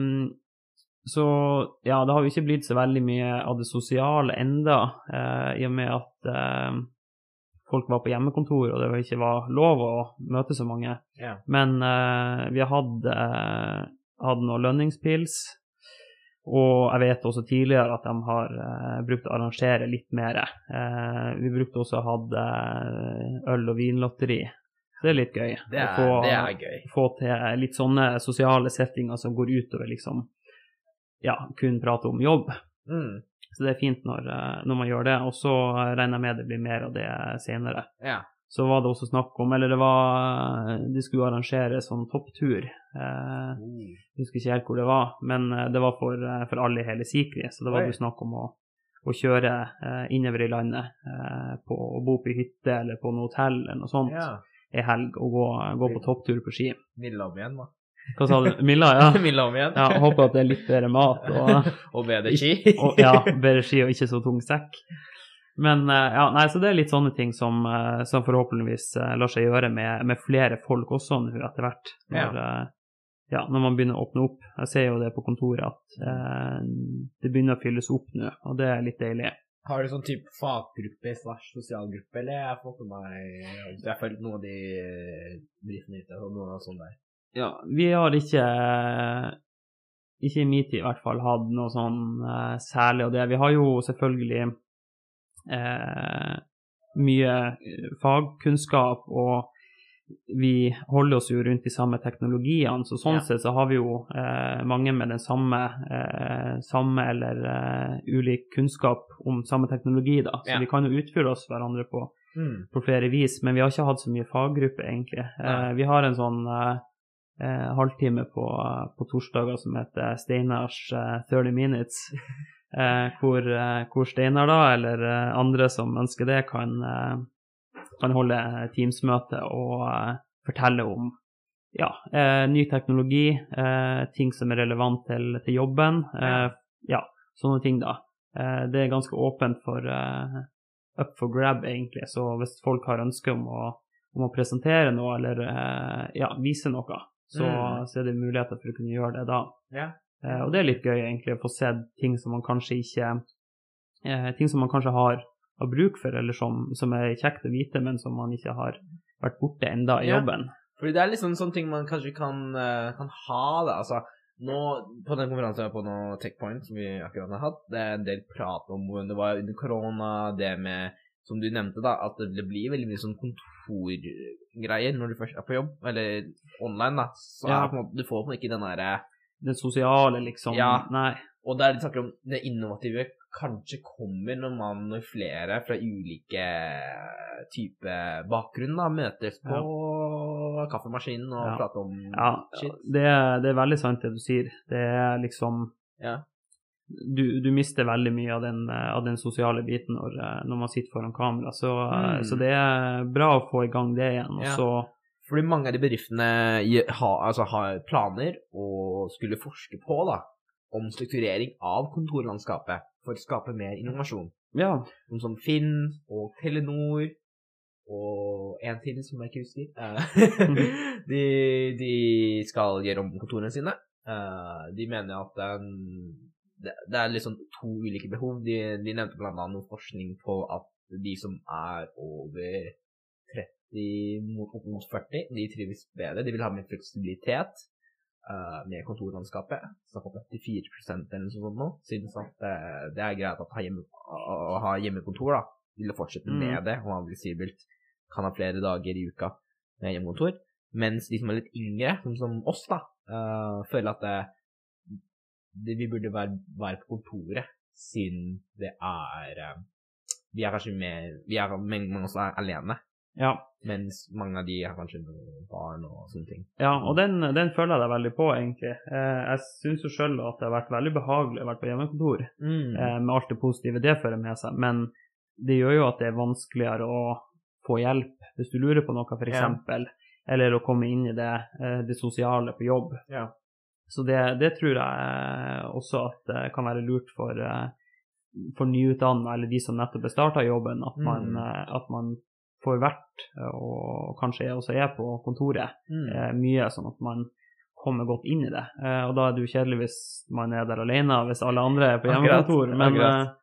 så ja, det har jo ikke blitt så veldig mye av det sosiale enda, uh, i og med at uh, folk var på hjemmekontor, og det ikke var lov å møte så mange. Ja. Men uh, vi hadde, uh, hadde noen lønningspils, og jeg vet også tidligere at de har uh, brukt å arrangere litt mer. Uh, vi brukte også å ha øl- og vinlotteri. Det er litt gøy. Det er, å få, det er gøy. Få til litt sånne sosiale settinger som går utover liksom, ja, kun prate om jobb. Mm. Så det er fint når, når man gjør det, og så regner jeg med det blir mer av det senere. Ja. Så var det også snakk om, eller det var, de skulle arrangere sånn topptur. Eh, Mm. jeg husker ikke helt hvor det var, men det var for, for alle i hele Sikri, så det var Oi. jo snakk om å, å kjøre eh, innover i landet, eh, på å bo på hytte eller på noe hotell eller noe sånt, Ja. i helg, og gå, gå på topptur på ski. Milla om igjen, da. Hva sa du? Milla, ja. Milla om igjen. Ja, håper at det er litt bedre mat, og, Og bedre ski. og ja, bedre ski og ikke så tung sekk. Men ja, nei, så det er litt sånne ting som, som forhåpentligvis lar seg gjøre med, med flere folk også nå etter hvert. Når, ja. Ja, når man begynner å åpne opp. Jeg ser jo det på kontoret at eh, det begynner å fylles opp nå, og det er litt deilig. Har du sånn type faggruppe slash sosialgruppe, eller jeg får for meg, jeg har følt noen av de bedriftene ute, og noen av sånne der. Ja, vi har ikke, ikke i min tid i hvert fall, hatt noe sånn eh, særlig av det. Vi har jo selvfølgelig eh, mye fagkunnskap, og vi holder oss jo rundt de samme teknologiene, så sånn ja. Sett så har vi jo eh, mange med den samme, eh, samme eller eh, ulik kunnskap om samme teknologi da, så ja. Vi kan jo utføre oss hverandre på, mm. på flere vis, men vi har ikke hatt så mye faggruppe egentlig. Eh, vi har en sånn eh, eh, halvtime på, på torsdager som heter Steinars eh, tretti minutes, eh, hvor, eh, hvor Steinar da, eller eh, andre som ønsker det, kan eh, kan holde teamsmøte og uh, fortelle om ja, uh, ny teknologi, uh, ting som er relevant til, til jobben, uh, ja, sånne ting da. Uh, det er ganske åpent for uh, up for grab egentlig, så hvis folk har ønske om å, om å presentere noe eller uh, ja, vise noe, så, mm. så er det muligheter for å kunne gjøre det da. Ja. Uh, og det er litt gøy egentlig å få sett ting som man kanskje ikke, uh, ting som man kanskje har har bruk for, eller som, som er kjekt å vite, men som man ikke har vært borte enda i jobben. Ja, fordi det er liksom sånne ting man kanskje kan, uh, kan ha da, altså, nå, på den konferansen jeg var på nå, TechPoint, som vi akkurat har hatt, det er en del prat om hvordan det var under korona, det med, som du nevnte da, at det blir veldig mye sånn kontorgreier når du først er på jobb, eller online da, så ja. Er på en måte, du får på en måte ikke den der... Den sosiale liksom, ja. Nei. Og der de snakker om det innovative kanskje kommer når man og flere fra ulike typer bakgrunn da, møtes på ja. Kaffemaskinen og ja. Prater om ja. Shit. Det er, det er veldig sant det du sier. Det er liksom, ja. du, du mister veldig mye av den, av den sosiale biten når, når man sitter foran kamera, så, mm. så det er bra å få i gang det igjen, og ja. så fordi mange av de bedriftene har, altså, har planer og skulle forske på da, om strukturering av kontorlandskapet for å skape mer innovasjon. Ja. Som, som Finn og Telenor og en til som jeg ikke husker. de, de skal gjøre om kontorene sine. De mener at den, det, det er liksom to ulike behov. De, de nevnte blant annet noe forskning på at de som er over tretti mot førti, de trives bedre. De vil ha mer fleksibilitet. Uh, med kontorlandskapet, snakk om åttifire prosent eller noe sånt nå, synes at uh, det er greit at ha hjemme, å ha hjemmekontor da, vil fortsette mm. med det, og man fleksibelt kan ha flere dager i uka med hjemmekontor, mens de som er litt yngre, som, som oss da, uh, føler at det, det, vi burde være, være på kontoret, siden det er, uh, vi er kanskje med, vi er, mange av oss er alene. Ja. Mens mange av de har kanskje barn og sånne ting. Ja, og den, den føler jeg deg veldig på, egentlig. Eh, jeg synes jo selv at det har vært veldig behagelig å være på hjemmekontor, mm. eh, med alt det positive det fører med seg, men det gjør jo at det er vanskeligere å få hjelp hvis du lurer på noe, for eksempel, ja. Eller å komme inn i det, det sosiale på jobb. Ja. Så det, det tror jeg også at det kan være lurt for, for nyutdannede, eller de som nettopp er startet jobben, at man, mm. at man får vært, og kanskje også er på kontoret, mm. eh, mye sånn at man kommer godt inn i det. Eh, og da er det jo kjedelig hvis man er der alene, hvis alle andre er på hjemmekontor. Men, eh,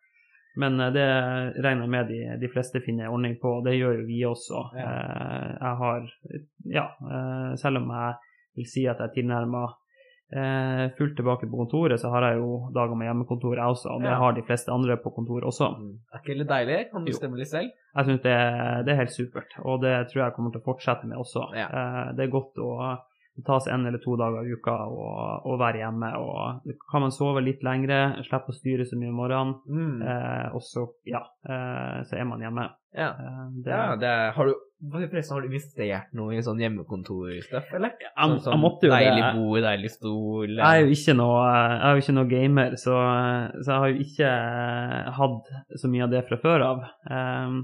Men det regner jeg med de, de fleste finner ordning på, og det gjør jo vi også. Ja. Eh, jeg har, ja, eh, selv om jeg vil si at jeg tilnærmer eh, fullt tilbake på kontoret, så har jeg jo dager med hjemmekontor jeg også, og det Ja. har de fleste andre på kontor også. Mm. Er ikke litt deilig? Kan du Jo. stemme litt selv? Jeg synes det, det er helt supert, og det tror jeg kommer til å fortsette med også. Ja. Eh, det er godt å ta seg en eller to dager i uka og, og være hjemme, og kan man sove litt lengre, slippe å styre så mye i morgenen, Mm. eh, og så, ja, eh, så er man hjemme. Ja. Eh, det, Ja, det er, har du, forresten, har du investert noe i sånn hjemmekontorstuff, eller? jeg, Sånn, sånn jeg måtte jo deilig det. bord, deilig stol. Jeg er jo ikke noe, jeg er jo ikke noe gamer, så, så jeg har jo ikke hatt så mye av det fra før av. Um,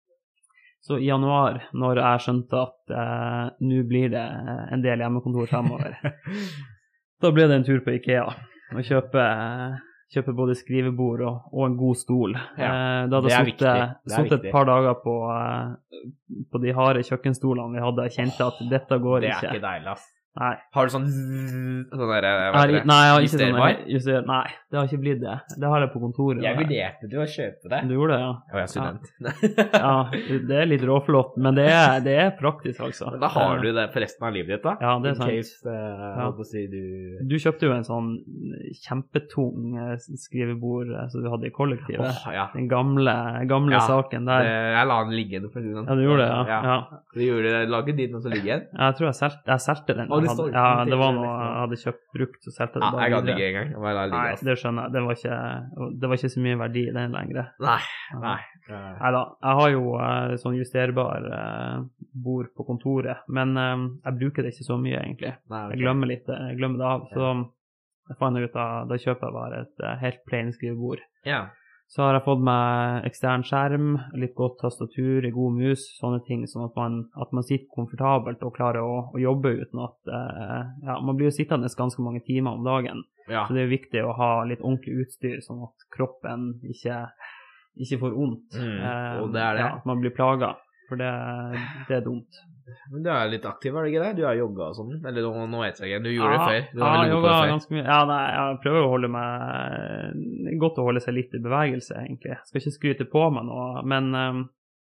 så i januar, når jeg skjønte at uh, nå blir det en del hjemmekontor fremover, da ble det en tur på IKEA og kjøpe, kjøpe både skrivebord og, og en god stol. Ja, uh, da hadde det er jeg viktig. Det er sittet viktig. et par dager på, uh, på de harde kjøkkenstolene vi hadde. Jeg kjente at dette går Det er ikke. ikke deilig, ass. Nei. Har du sånn zzz, sånn der, Jeg hva har, heter det? nei, jeg har ikke sånn Justerbar? juster, Nei, det har ikke blitt det. Det har jeg på kontoret. Jeg vurderte du å kjøpe det. Du gjorde det, ja. Å, jeg er student. Ja, det er litt råflott, men det er, det er praktisk, altså. Men da har du det for resten av livet ditt, da. Ja, det er In sant. case, uh, Ja. å si du... Du kjøpte jo en sånn kjempetung eh, skrivebord eh, som du hadde i kollektivet. Åh, ja. Den gamle, gamle Ja, saken Det, der. jeg la den ligge. For å si det sånn. Ja, du gjorde det, ja. Ja. ja. Du gjorde det, laget din, og så ligger den. Jeg tror jeg solgte, jeg solgte den. Å, det Jeg står hadde, ikke ja, noe det var til, noe liksom. jeg hadde kjøpt brukt, så solgte jeg Ja, det bare jeg gadd videre. ikke engang. Jeg bare la den ligge, Nei, ass. det skjønner jeg. Det var ikke, det var ikke så mye verdi i den lenger. Nei, nei. Nei da, jeg har jo eh, sånn justerbar eh, bord på kontoret, men eh, jeg bruker det ikke så mye egentlig. Nei, ok. Jeg glemmer litt, jeg glemmer det av, så jeg fant ut at da kjøper jeg bare et eh, helt plain skrivebord. Ja. Så har jeg fått meg ekstern skjerm, litt godt tastatur, en god mus, sånne ting, sånn at man, at man sitter komfortabelt og klarer å, å jobbe uten at, eh, ja, man blir jo sittende ganske mange timer om dagen, Ja. så det er viktig å ha litt ordentlig utstyr, sånn at kroppen ikke, ikke får ondt. Mm, Eh, og det er det. Ja, at man blir plaget, for det, det er dumt. Men du er litt aktiv, er det ikke det? Du har jogga og sånn. Eller nå, nå vet jeg ikke. Du gjorde Ja, det før. Du ja, var veldig god på yoga det før. ganske mye. Ja, nei, jeg prøver å holde meg, det er godt å holde seg litt i bevegelse, egentlig. Jeg skal ikke skryte på meg noe, men, eh,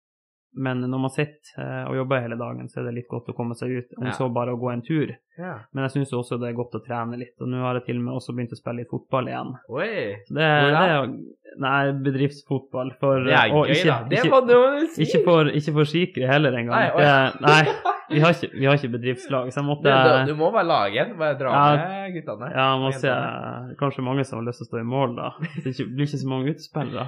men når man sitter eh, og jobber hele dagen, så er det litt godt å komme seg ut, om Ja. så bare å gå en tur. Ja. Men jeg synes jo også det er godt å trene litt, og nå har jeg til og med også begynt å spille litt fotball igjen. Oi. Så det, Hvor da? det er, nei, bedriftsfotball, for, Det er og gøy, ikke, da. Det ikke, må du vel si. ikke for, ikke for skikere heller en gang. Nei, oi. Det, nei, vi har, ikke, vi har ikke bedriftslag, så jeg Du, måtte... du, du må bare lage en. Bare dra Ja. med guttene. Ja, man Og ser jentene. kanskje mange som har lyst til å stå i mål da. Det er ikke- blir ikke så mange utespillere.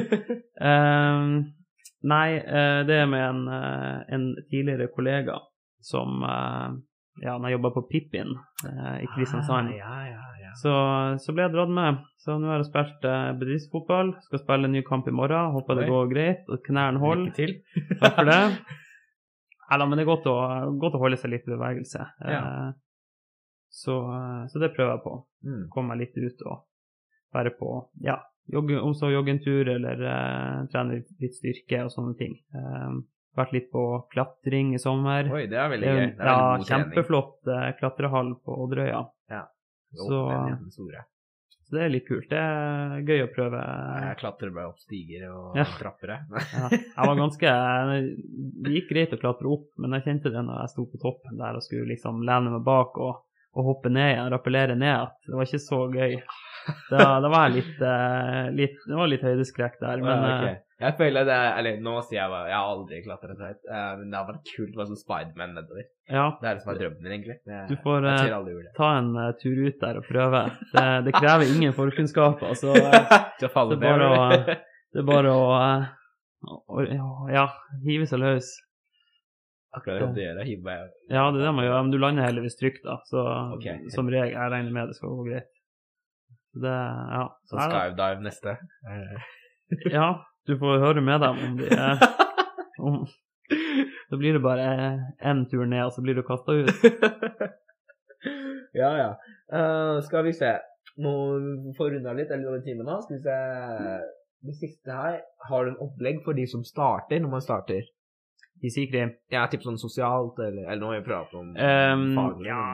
Ehm, nei, eh, det er med en, eh, en tidligere kollega som, eh, ja, når jeg jobbet på Pippin eh, i Kristiansand, Ah, ja, ja, ja. så, så ble jeg dratt med. Så nå har jeg spilt eh, bedriftsfotball, skal spille en ny kamp i morgen, håper det Oi. går greit, og knærne holder. Lykke til. Takk for det. Nei da, men det er godt å, godt å holde seg litt i bevegelse. Ja. Eh, så, eh, så det prøver jeg på. Mm. Komme meg litt ut og være på, ja, jogge, om så jogge en tur eller eh, trene litt, litt styrke og sånne ting. Eh, vært litt på klatring i sommer. Oi, det er veldig Det er gøy. jo- Det er ja, veldig god trening. kjempeflott eh, klatrehall på Odderøya. Jo, så- den er den store. Så det er litt kult. Det er gøy å prøve. Jeg klatrer bare opp stiger og Ja. trapper. jeg. Ja, jeg var ganske, det gikk greit å klatre opp, men jeg kjente det når jeg sto på toppen der og skulle liksom lene meg bak og, og hoppe ned igjen, rappellere ned, at det var ikke så gøy. Da, da var jeg litt, eh, litt, det var litt høydeskrekk der, men Ja, eh, ok. Jeg føler det er, eller nå sier jeg bare, jeg har aldri klatret høyt, eh, men det har vært kult å være som Spiderman nedover. ja, Det er det som er drømmen din, egentlig. Det, Du får, jeg eh, ser aldri gjøre det. ta en eh, tur ut der og prøve. Det, det krever ingen forkunnskaper, så eh, Til å falle det er bare å, ned. det er bare å, eh, å ja, hive seg løs. Akkurat det du gjør, hiver meg. Ja, det er det man gjør, men du lander heldigvis trygt da, så Ok. som regel, jeg regner med det skal gå greit. Det, ja. Så Nei da. skydive neste. Eh, Ja, du får høre med dem om de eh, om, så blir det bare en tur ned, og så blir du kastet ut. ja, ja. Eh, skal vi se. Nå får vi runde av litt, eller over timen nå. Skal vi se. Det siste her, har du en opplegg for de som starter, når man starter? I Sikri. Ja, typ sånn sosialt, eller, eller nå har vi pratet om Um, faglig. ja,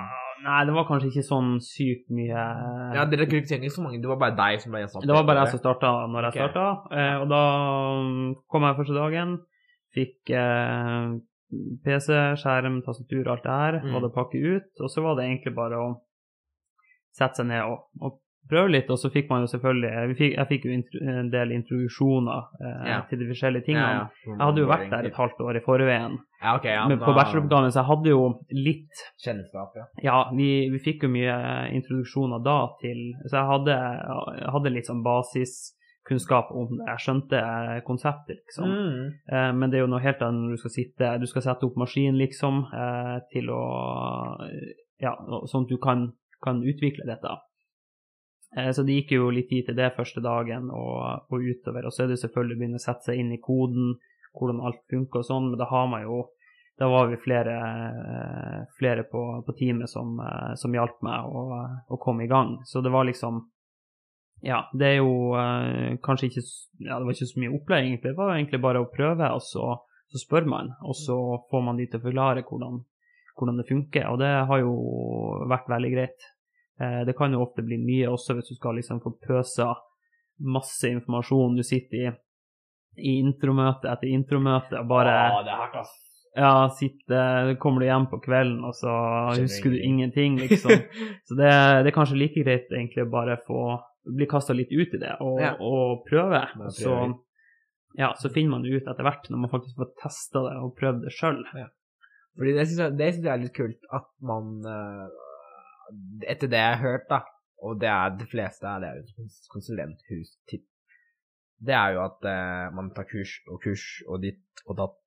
Nei, det var kanskje ikke sånn sykt mye... Ja, dere rekrutterte ikke så mange, det var bare deg som ble gjenstand. Det var bare jeg som startet når jeg Ok. startet, eh, og da kom jeg første dagen, fikk eh, P C, skjerm, tastatur, alt det her, Mm. var det pakket ut, og så var det egentlig bare å sette seg ned og, og prøve litt, og så fikk man jo selvfølgelig, vi fikk, jeg fikk jo intro, en del introduksjoner eh, Ja. til de forskjellige tingene. Ja, ja. Jeg hadde jo vært der et halvt år i forveien, Ja, ok, ja. men på bacheloroppgaven, så jeg hadde jo litt, Kjennskap, ja. ja, vi, vi fikk jo mye introduksjoner da til, så jeg hadde, jeg hadde litt sånn basiskunnskap om det, jeg skjønte konseptet, liksom. Mm. Eh, men det er jo noe helt annet når du skal sitte, du skal sette opp maskin, liksom, eh, til å, ja, sånn at du kan, kan utvikle dette. Eh, så det gikk jo litt tid til det første dagen og, og utover, og så er det selvfølgelig å begynne å sette seg inn i koden, hvordan alt funker og sånn, men da har man jo, da var vi flere, eh, flere på, på teamet som, eh, som hjalp meg å, å komme i gang. Så det var liksom, ja, det er jo eh, kanskje ikke, s- ja, det var ikke så mye opplæring egentlig, det var egentlig bare å prøve, og så, så spør man, og så får man de til å forklare hvordan, hvordan det funker, og det har jo vært veldig greit. Eh, Det kan jo ofte bli mye også hvis du skal liksom få pøsa masse informasjon. Du sitter i, i intromøte etter intromøte og bare, Åh, det er hardt, ass. ja, sitter, kommer du hjem på kvelden og så Skjønner husker du ingenting, liksom. Så det, det er kanskje like greit egentlig å bare få, bli kastet litt ut i det og, Ja. og prøve. Bare Så, prøve. ja, så finner man det ut etter hvert når man faktisk får testet det og prøvd det selv. Fordi det synes jeg, det synes jeg er litt kult at man, eh, etter det jeg har hørt da, og det er de fleste er det er jo et konsulenthus tipp, det er jo at eh, man tar kurs og kurs og ditt og datt,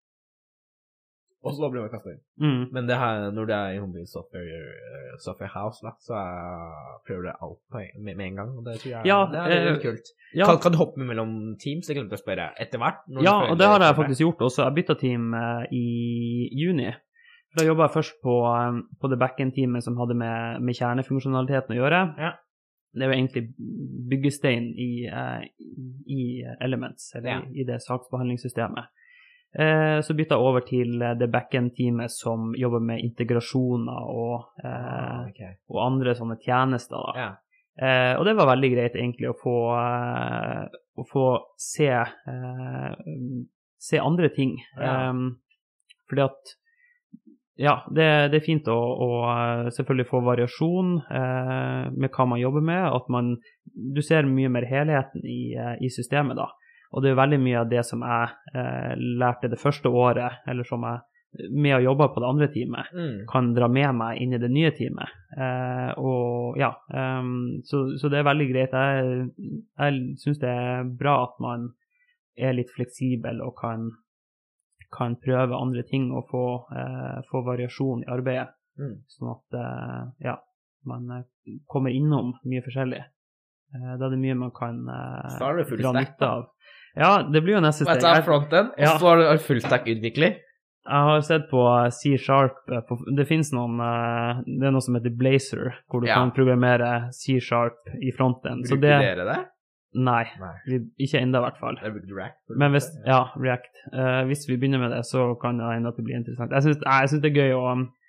og så blir man kastet inn. Mm. Men det her, når det er i Humble Software, eh, Software House da, så er, prøver det alt på en, med, med en gang, og det tror jeg Ja, det er veldig eh, kult. Ja. Kan, kan du hoppe mellom teams? Det glemte jeg å spørre etter hvert. når du Ja, føler og det har jeg for faktisk gjort også. Jeg byttet team eh, i juni. Da jobbet jeg først på, eh, på det backend-teamet som hadde med, med kjernefunksjonaliteten å gjøre. Ja. Det var egentlig byggestein i, eh, i Elements, eller Ja. i, i det saksbehandlingssystemet. Eh, så byttet jeg over til eh, det backend-teamet som jobber med integrasjoner og, eh, Ah, ok. og andre sånne tjenester da. Ja. Eh, og det var veldig greit egentlig å få, eh, å få se, eh, se andre ting. Ja. Eh, fordi at, ja, det, det er fint å, å eh, selvfølgelig få variasjon eh, med hva man jobber med, at man, du ser mye mer helheten i, eh, i systemet da. Og det er veldig mye av det som jeg eh, lærte det første året, eller som jeg med å jobbe på det andre teamet, Mm. kan dra med meg inn i det nye teamet. Eh, og ja, ehm, så, så det er veldig greit. Jeg, jeg synes det er bra at man er litt fleksibel og kan, kan prøve andre ting og få, eh, få variasjon i arbeidet. Mm. Sånn at eh, ja, man eh, kommer innom mye forskjellig. Eh, da er det mye man kan eh, Så har du full dra stack, nytte av. Ja, det blir jo neste Og steg. etter Jeg- fronten, og Ja. så har du fullstack-utvikler. Jeg har sett på C-Sharp, eh, på, det finnes noen, eh, det er noe som heter Blazor, hvor du Ja. kan programmere C-Sharp i fronten. Så Bruker det, dere det? nei, Nei. vi- ikke enda i hvert fall. Jeg bruker React. Men hvis, ja, React. Eh, hvis vi begynner med det, så kan det hende at det blir interessant. Jeg synes, nei, jeg synes det er gøy å,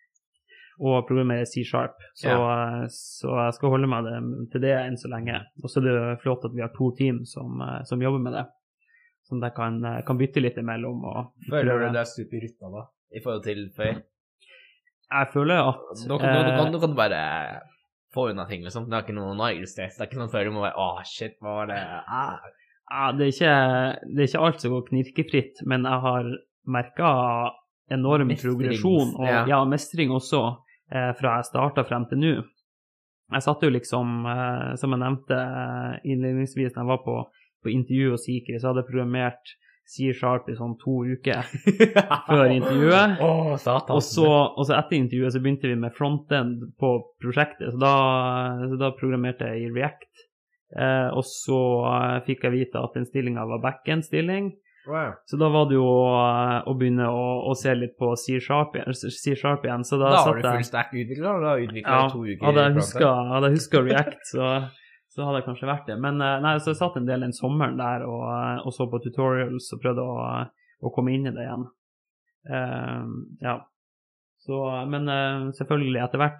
å programmere C-Sharp, så, eh, så jeg skal holde meg det, til det enn så lenge. Og så er det flott at vi har to team som, eh, som jobber med det, som jeg kan, eh, kan bytte litt imellom. Og Føler prøve. du deg super i rytma da, i forhold til før? Jeg føler at Nå kan, nå, nå, eh, kan, nå kan du bare få unna ting, liksom. Det er ikke noe, nå er det stress. Det er ikke sånn før du må være, åh, shit, hva var det? Ah. Ja, det er ikke, det er ikke alt som går knirkefritt, men jeg har merket enorm Mestrings, progresjon, og ja. ja, mestring også, eh, fra jeg startet frem til nå. Jeg satt jo liksom, eh, som jeg nevnte eh, innledningsvis, når jeg var på, på intervju hos Sikri, så hadde jeg programmert C-Sharp i sånn to uker før intervjuet. Åh, satan. Og så, og så etter intervjuet så begynte vi med frontend på prosjektet, så da, så da programmerte jeg i React. Eh, og så eh, fikk jeg vite at den stillingen var backend-stilling, Wow. så da var det jo eh, å begynne å, å se litt på C-Sharp igjen, C-Sharp igjen, så da, Da satt var du jeg... full stack-utvikler, og da utviklet Ja, du to uker. hadde jeg i husket, hadde jeg husket React, så, så hadde jeg kanskje vært det. Men eh, nei, så jeg satt en del den sommeren der og, eh, og så på tutorials og prøvde å, å komme inn i det igjen. Eh, ja. Så, men eh, selvfølgelig etter hvert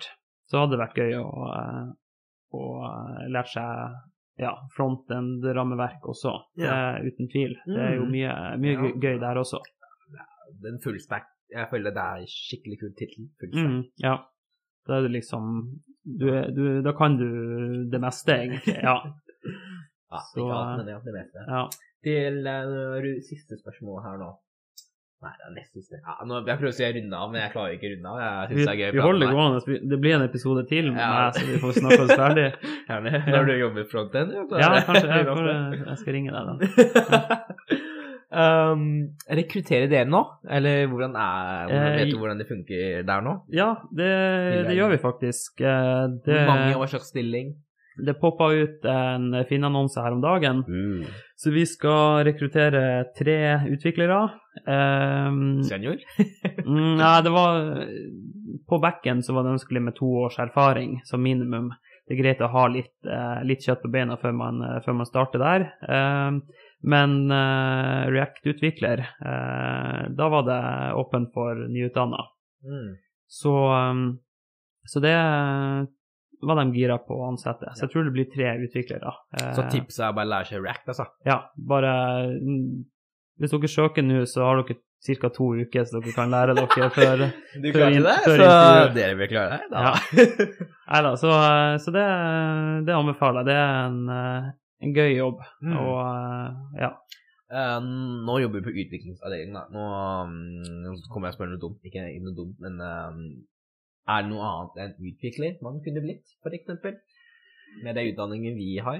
så hadde det vært gøy å, uh, å uh, lære seg ja, front-end-rammeverk også, Ja. det, uten tvil. Det er jo mye, mye Ja. gøy der også. Den fullstack, jeg føler det er skikkelig kul titel, fullstack. Mm, ja, da er det liksom, du, er- du, da kan du det meste egentlig, ja. Ja, Så, ikke alt, men ja, det meste. ja. Til uh, ru- siste spørsmål her nå. Nei, det er nest siste. Ja, nå, jeg prøver å si jeg runde av, men jeg klarer ikke å runde av. Jeg synes Vi, det er gøy. å vi prate holder med deg. gående, Vi- det blir en episode til med Ja. meg, så vi får snakke oss ferdig. Gjerne. Når du jobber frontend. Ja, kanskje jeg, får, jeg skal ringe deg da. um, rekrutterer dere nå? Eller hvordan er, hvordan, Eh, vet du hvordan det funker der nå? Ja, det, det gjør vi faktisk. Eh, Det, Hvor mange, hva slags stilling? det poppa ut en Finn-annonse her om dagen, Mm. så vi skal rekruttere tre utviklere. Um, Senior? mm, nei, det var på backen så var det ønskelig med to års erfaring som minimum. Det er greit å ha litt, eh, litt kjøtt på beina før man, eh, før man starter der. Um, men eh, React-utvikler, eh, da var det åpen for nyutdannet. Mm. Så, um, så det var de gira på å ansette. Så jeg tror det blir tre utviklere. Eh, Så tipset er bare å lære seg React, altså. Ja, bare mm, hvis dere søker nå, så har dere ca. to uker så dere kan lære dere før Du før klarer inn- det, før så intervju. dere vil klare det. Da. Ja. Neida, så, så det, det anbefaler jeg. Det er en, eh, en gøy jobb. Mm. Og eh, ja. Eh, nå jobber vi på utviklingsavdelingen, da. Nå, mm, nå kommer jeg og spør noe dumt. Ikke ikke noe dumt, men eh, er det noe annet enn utvikler man kunne blitt, for eksempel? Med den utdanningen vi har?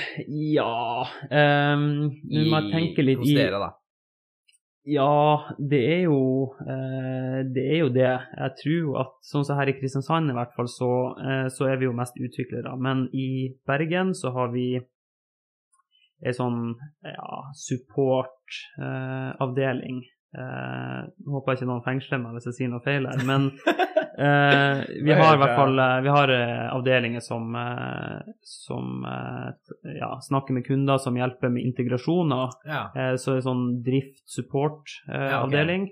Ja um, Nå må jeg tenke litt hos i dere, da. Ja, det er jo eh, det er jo det. Jeg tror at sånn som her i Kristiansand i hvert fall, så, eh, så er vi jo mest utviklere. Men i Bergen så har vi en sånn ja, support-avdeling. Eh, jeg håper ikke noen fengsler meg hvis jeg sier noe feil her, men eh, vi har i hvert fall eh, vi har eh, avdelinger som, eh, som eh, t- ja, snakker med kunder, som hjelper med integrasjoner. Ja. Eh, Så er det sånn Ja, ok. drift-support-avdeling.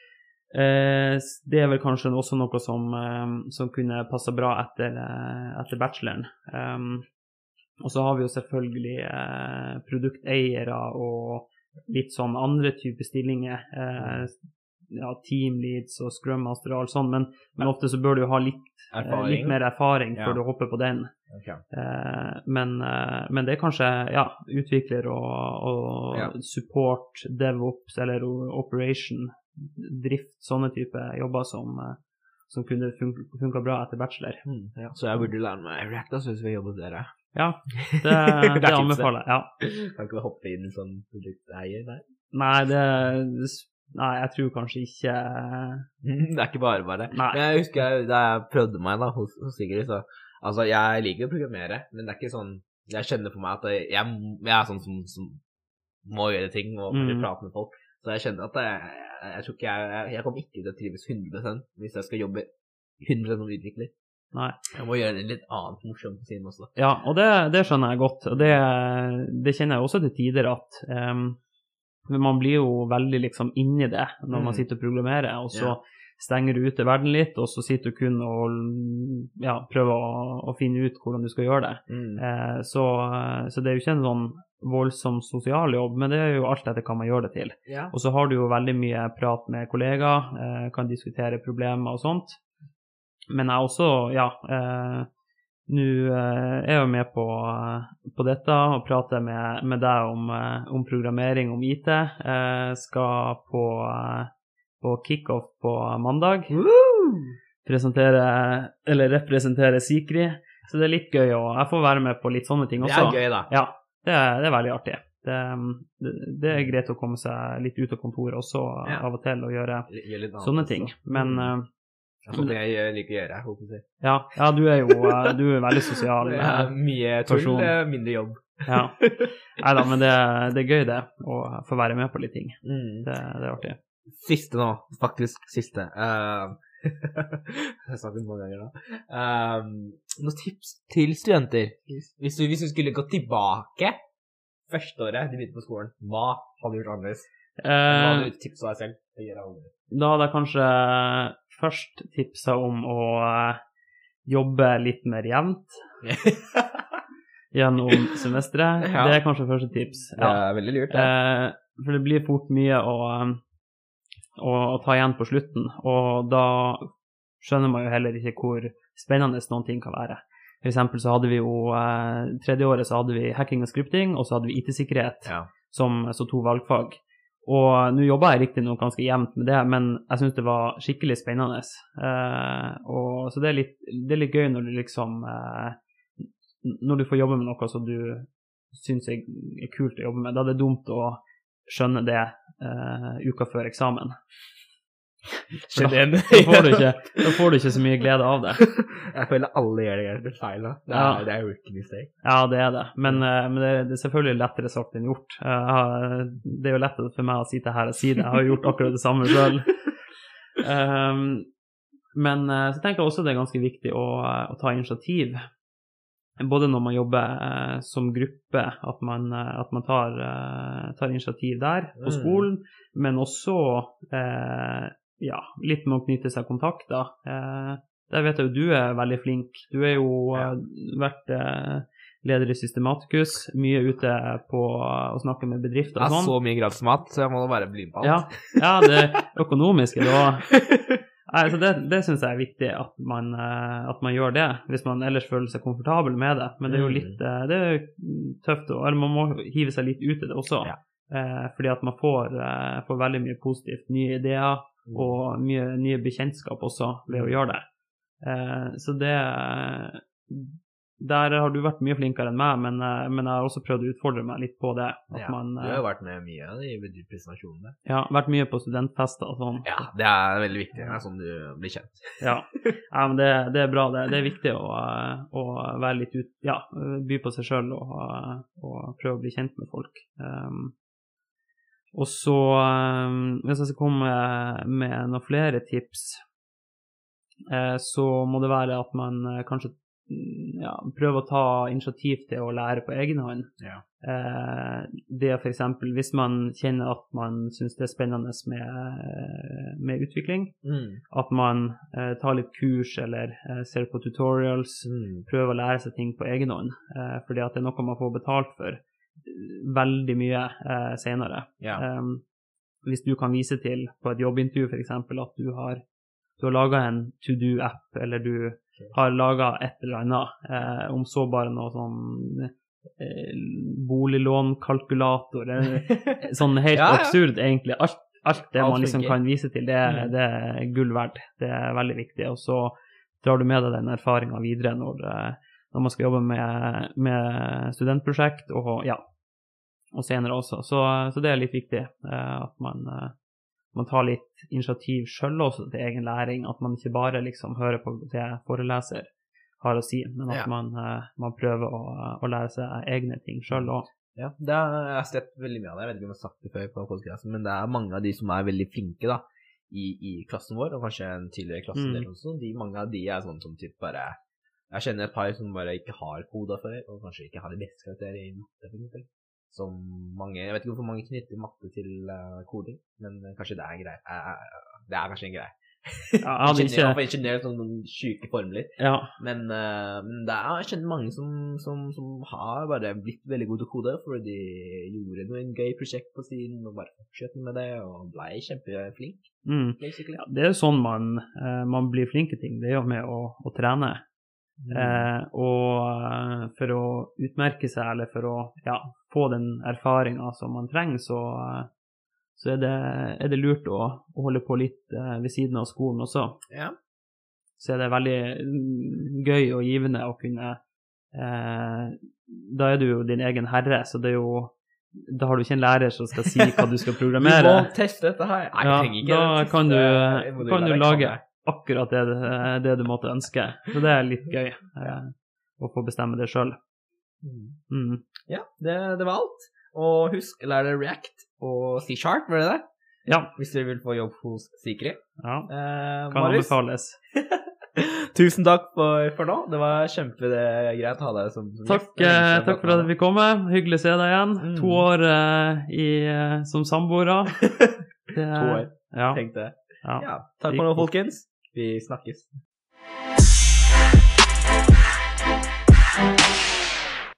Det er vel kanskje også noe som, eh, som kunne passe bra etter, eh, etter bacheloren. Um, og så har vi jo selvfølgelig eh, produkteiere og litt sånn andre typer stillinger. Eh, ja, team leads og scrum master og alt sånt, men, men ofte så bør du jo ha litt, eh, Erfaring. litt mer erfaring Ja. før du hopper på den. Ok. Eh, men, eh, men det er kanskje ja, utvikler og, og Ja. support, DevOps eller o- operation, drift, sånne type jobber som, eh, som kunne fun- funka bra etter bachelor. Mm, ja. Så jeg burde lære meg React, da, så hvis vi jobber hos dere. Ja, det, Det er det tipset. anbefaler jeg. Ja. Kan ikke hoppe inn i sånn produkteier der. Nei, det, nei, jeg tror kanskje ikke Det er ikke bare bare. Nei. Men jeg husker jeg- da jeg prøvde meg da, hos, hos Sigrid, så altså, jeg liker å programmere, men det er ikke sånn, jeg kjenner på meg at jeg, jeg, jeg er sånn som, som må gjøre ting og Mm. prate med folk. Så jeg kjenner at jeg, jeg, jeg tror ikke jeg, jeg, jeg kommer ikke til å trives hundre prosent hvis jeg skal jobbe hundre prosent som utvikler. Nei. Jeg må gjøre det litt annet morsomt på siden også. Ja, og det, det skjønner jeg godt. Og det, det kjenner jeg også til tider at um, man blir jo veldig liksom inni det når man Mm. sitter og programmerer, og så Ja. stenger du ute verden litt, og så sitter du kun og ja, prøver å, å finne ut hvordan du skal gjøre det. Mm. Eh, så, så det er jo ikke en sånn voldsom sosial jobb, men det er jo alt etter hva man gjør det til. Ja. Og så har du jo veldig mye prat med kollegaer, eh, kan diskutere problemer og sånt. Men jeg også, ja, eh, nå eh, er jeg jo med på, eh, på dette og prater med, med deg om, eh, om programmering, om I T. Eh, skal på, eh, på kick-off på mandag presentere, eller representere Sikri. Så det er litt gøy, og jeg får være med på litt sånne ting Det også. er gøy da. Ja, det er, det er veldig artig. Det, det, det er greit å komme seg litt ut av kontoret også Ja. av og til og gjøre Gjør litt annet sånne også. ting. Men Mm. eh, Det er sånn jeg gjør- liker å gjøre, jeg håper å si. ja, ja, du er jo eh, du er veldig sosial. Det eh, er mye tull, person. eh, mindre jobb. Ja. Neida, men det, det er gøy det, å få være med på litt ting. Mm. Det, det er artig. Siste nå, faktisk siste. Uh, jeg har sagt det mange ganger da. Um, noen tips til studenter? Hvis du, hvis du skulle gå tilbake første året du begynte på skolen, hva hadde du gjort annerledes? Hva Eh, hadde du tipset deg selv å gjøre annerledes? da hadde jeg kanskje først tipsa om å eh, jobbe litt mer jevnt gjennom semesteret. Ja. Det er kanskje første tips. Ja. Det er veldig lurt, ja. Eh, for det blir fort mye å, å, å ta igjen på slutten, og da skjønner man jo heller ikke hvor spennende noen ting kan være. For eksempel så hadde vi jo, eh, tredje året så hadde vi hacking og scripting, og så hadde vi I T-sikkerhet ja. som så to valgfag. Og nå jobber jeg riktig noe ganske jevnt med det, men jeg synes det var skikkelig spennende. Eh, og, så det er, litt, det er litt gøy når du liksom... Eh, når du får jobbe med noe som du synes er kult å jobbe med, da er det dumt å skjønne det uh, uka før eksamen. Da, da, får du ikke, da får du ikke så mye glede av det. Jeg føler alle gjør det det feil da. Det er, ja. det er jo ikke mistake. Ja, det er det. Men, uh, men det, det er selvfølgelig lettere sagt enn gjort. Uh, det er jo lettere for meg å sitte her og si det. Jeg har jo gjort akkurat det samme selv. Um, men uh, så tenker jeg også det er ganske viktig å, å ta initiativ. Både når man jobber eh, som gruppe, at man, at man tar, eh, tar initiativ der på skolen, mm. men også eh, ja, litt med å knytte seg kontakter. Eh, der vet jeg jo du er veldig flink. Du er jo ja. vært eh, leder i Systematicus, mye ute på å snakke med bedrifter og sånn. Det er så mye gratis mat, så jeg må bare bli med på alt. Ja, ja det økonomiske da. Altså det, det synes jeg er viktig at man, at man gjør det, hvis man ellers føler seg komfortabel med det. Men det er jo litt det er tøft, eller man må hive seg litt ut i det også. Ja. Eh, fordi at man får, får veldig mye positivt, nye ideer og mye nye bekjentskap også ved å gjøre det. Eh, så det, der har du vært mye flinkere enn meg, men, men jeg har også prøvd å utfordre meg litt på det. At ja, man, du har jo vært med mye i de presentasjonene. Ja, vært mye på studentfester og sånn. Ja, det er veldig viktig, det er sånn du blir kjent. Ja, ja men det, det er bra, det, det er viktig å, å være litt ut, ja, by på seg selv og, og prøve å bli kjent med folk. Um, og så, um, hvis jeg skal komme med noen flere tips, uh, så må det være at man uh, kanskje ja, prøve å ta initiativ til å lære på egen hånd. Ja. Eh, det for eksempel, hvis man kjenner at man synes det er spennende med, med utvikling, mm. at man eh, tar litt kurs eller eh, ser på tutorials, mm. prøver å lære seg ting på egen hånd, eh, fordi at det er noe man får betalt for veldig mye eh, senere. Ja. Eh, hvis du kan vise til på et jobbintervju for eksempel at du har, du har laget en to-do-app, eller du har laget et eller annet, eh, om så bare noe sånn eh, boliglånkalkulator, eller sånn helt ja, ja. absurd egentlig. Alt, alt det alt man liksom kan vise til, det, mm. det er gull verdt. Det er veldig viktig, og så drar du med deg den erfaringen videre når, når man skal jobbe med, med studentprosjekt, og ja, og senere også. Så, så det er litt viktig eh, at man man tar litt initiativ selv også til egen læring, at man ikke bare liksom hører på det foreleser har å si, men at ja. man, man prøver å, å lære seg egne ting selv også. Ja, det har jeg har sett veldig mye av det, jeg vet ikke om jeg har sagt det før på podcasten, men det er mange av de som er veldig flinke da, i, i klassen vår, og kanskje en tidligere klassedel mm. også, de, mange av de er sånn som typ bare, jeg kjenner et par som bare ikke har koda før, og kanskje ikke har de beste karakterer i matte for eksempel. Som mange, jeg vet ikke hvorfor mange knytter matte til uh, koding, men kanskje det er en greie. Uh, det er kanskje en greie. Ja, jeg ingeniør, ikke... ingeniør som noen syke formler. Ja. Men, uh, men det er, jeg kjenner mange som, som, som har bare blitt veldig gode til kode, fordi de gjorde noen gøy prosjekt på siden, og bare fortsatte med det, og ble kjempeflink. Mm. Ja, det er jo sånn man, uh, man blir flink i ting, det er jo med å, å trene. Mm. Eh, og for å utmerke seg, eller for å ja, få den erfaringen som man trenger, så, så er, det, er det lurt å, å holde på litt eh, ved siden av skolen også. Ja. Så er det veldig gøy og givende å kunne eh, da er du jo din egen herre, så det er jo da har du ikke en lærer som skal si hva du skal programmere. Du må teste dette her. Nei, ja, jeg ikke da kan du, kan du lage akkurat det, det du måtte ønske. Så det er litt gøy eh, å få bestemme det selv. Mm. Ja, det, det var alt. Og husk, lær deg React og C-Sharp, var det det? Ja. Hvis du vil få jobb hos Sikri. Ja, eh, kan anbefales. Tusen takk for, for nå. Det var kjempegreit å ha deg som, som takk, eh, takk for at vi kom med. Hyggelig å se deg igjen. Mm. To år eh, i, som samboere. To år, ja. Tenkte jeg. Ja. Ja, takk for nå, folkens. Vi snakkes.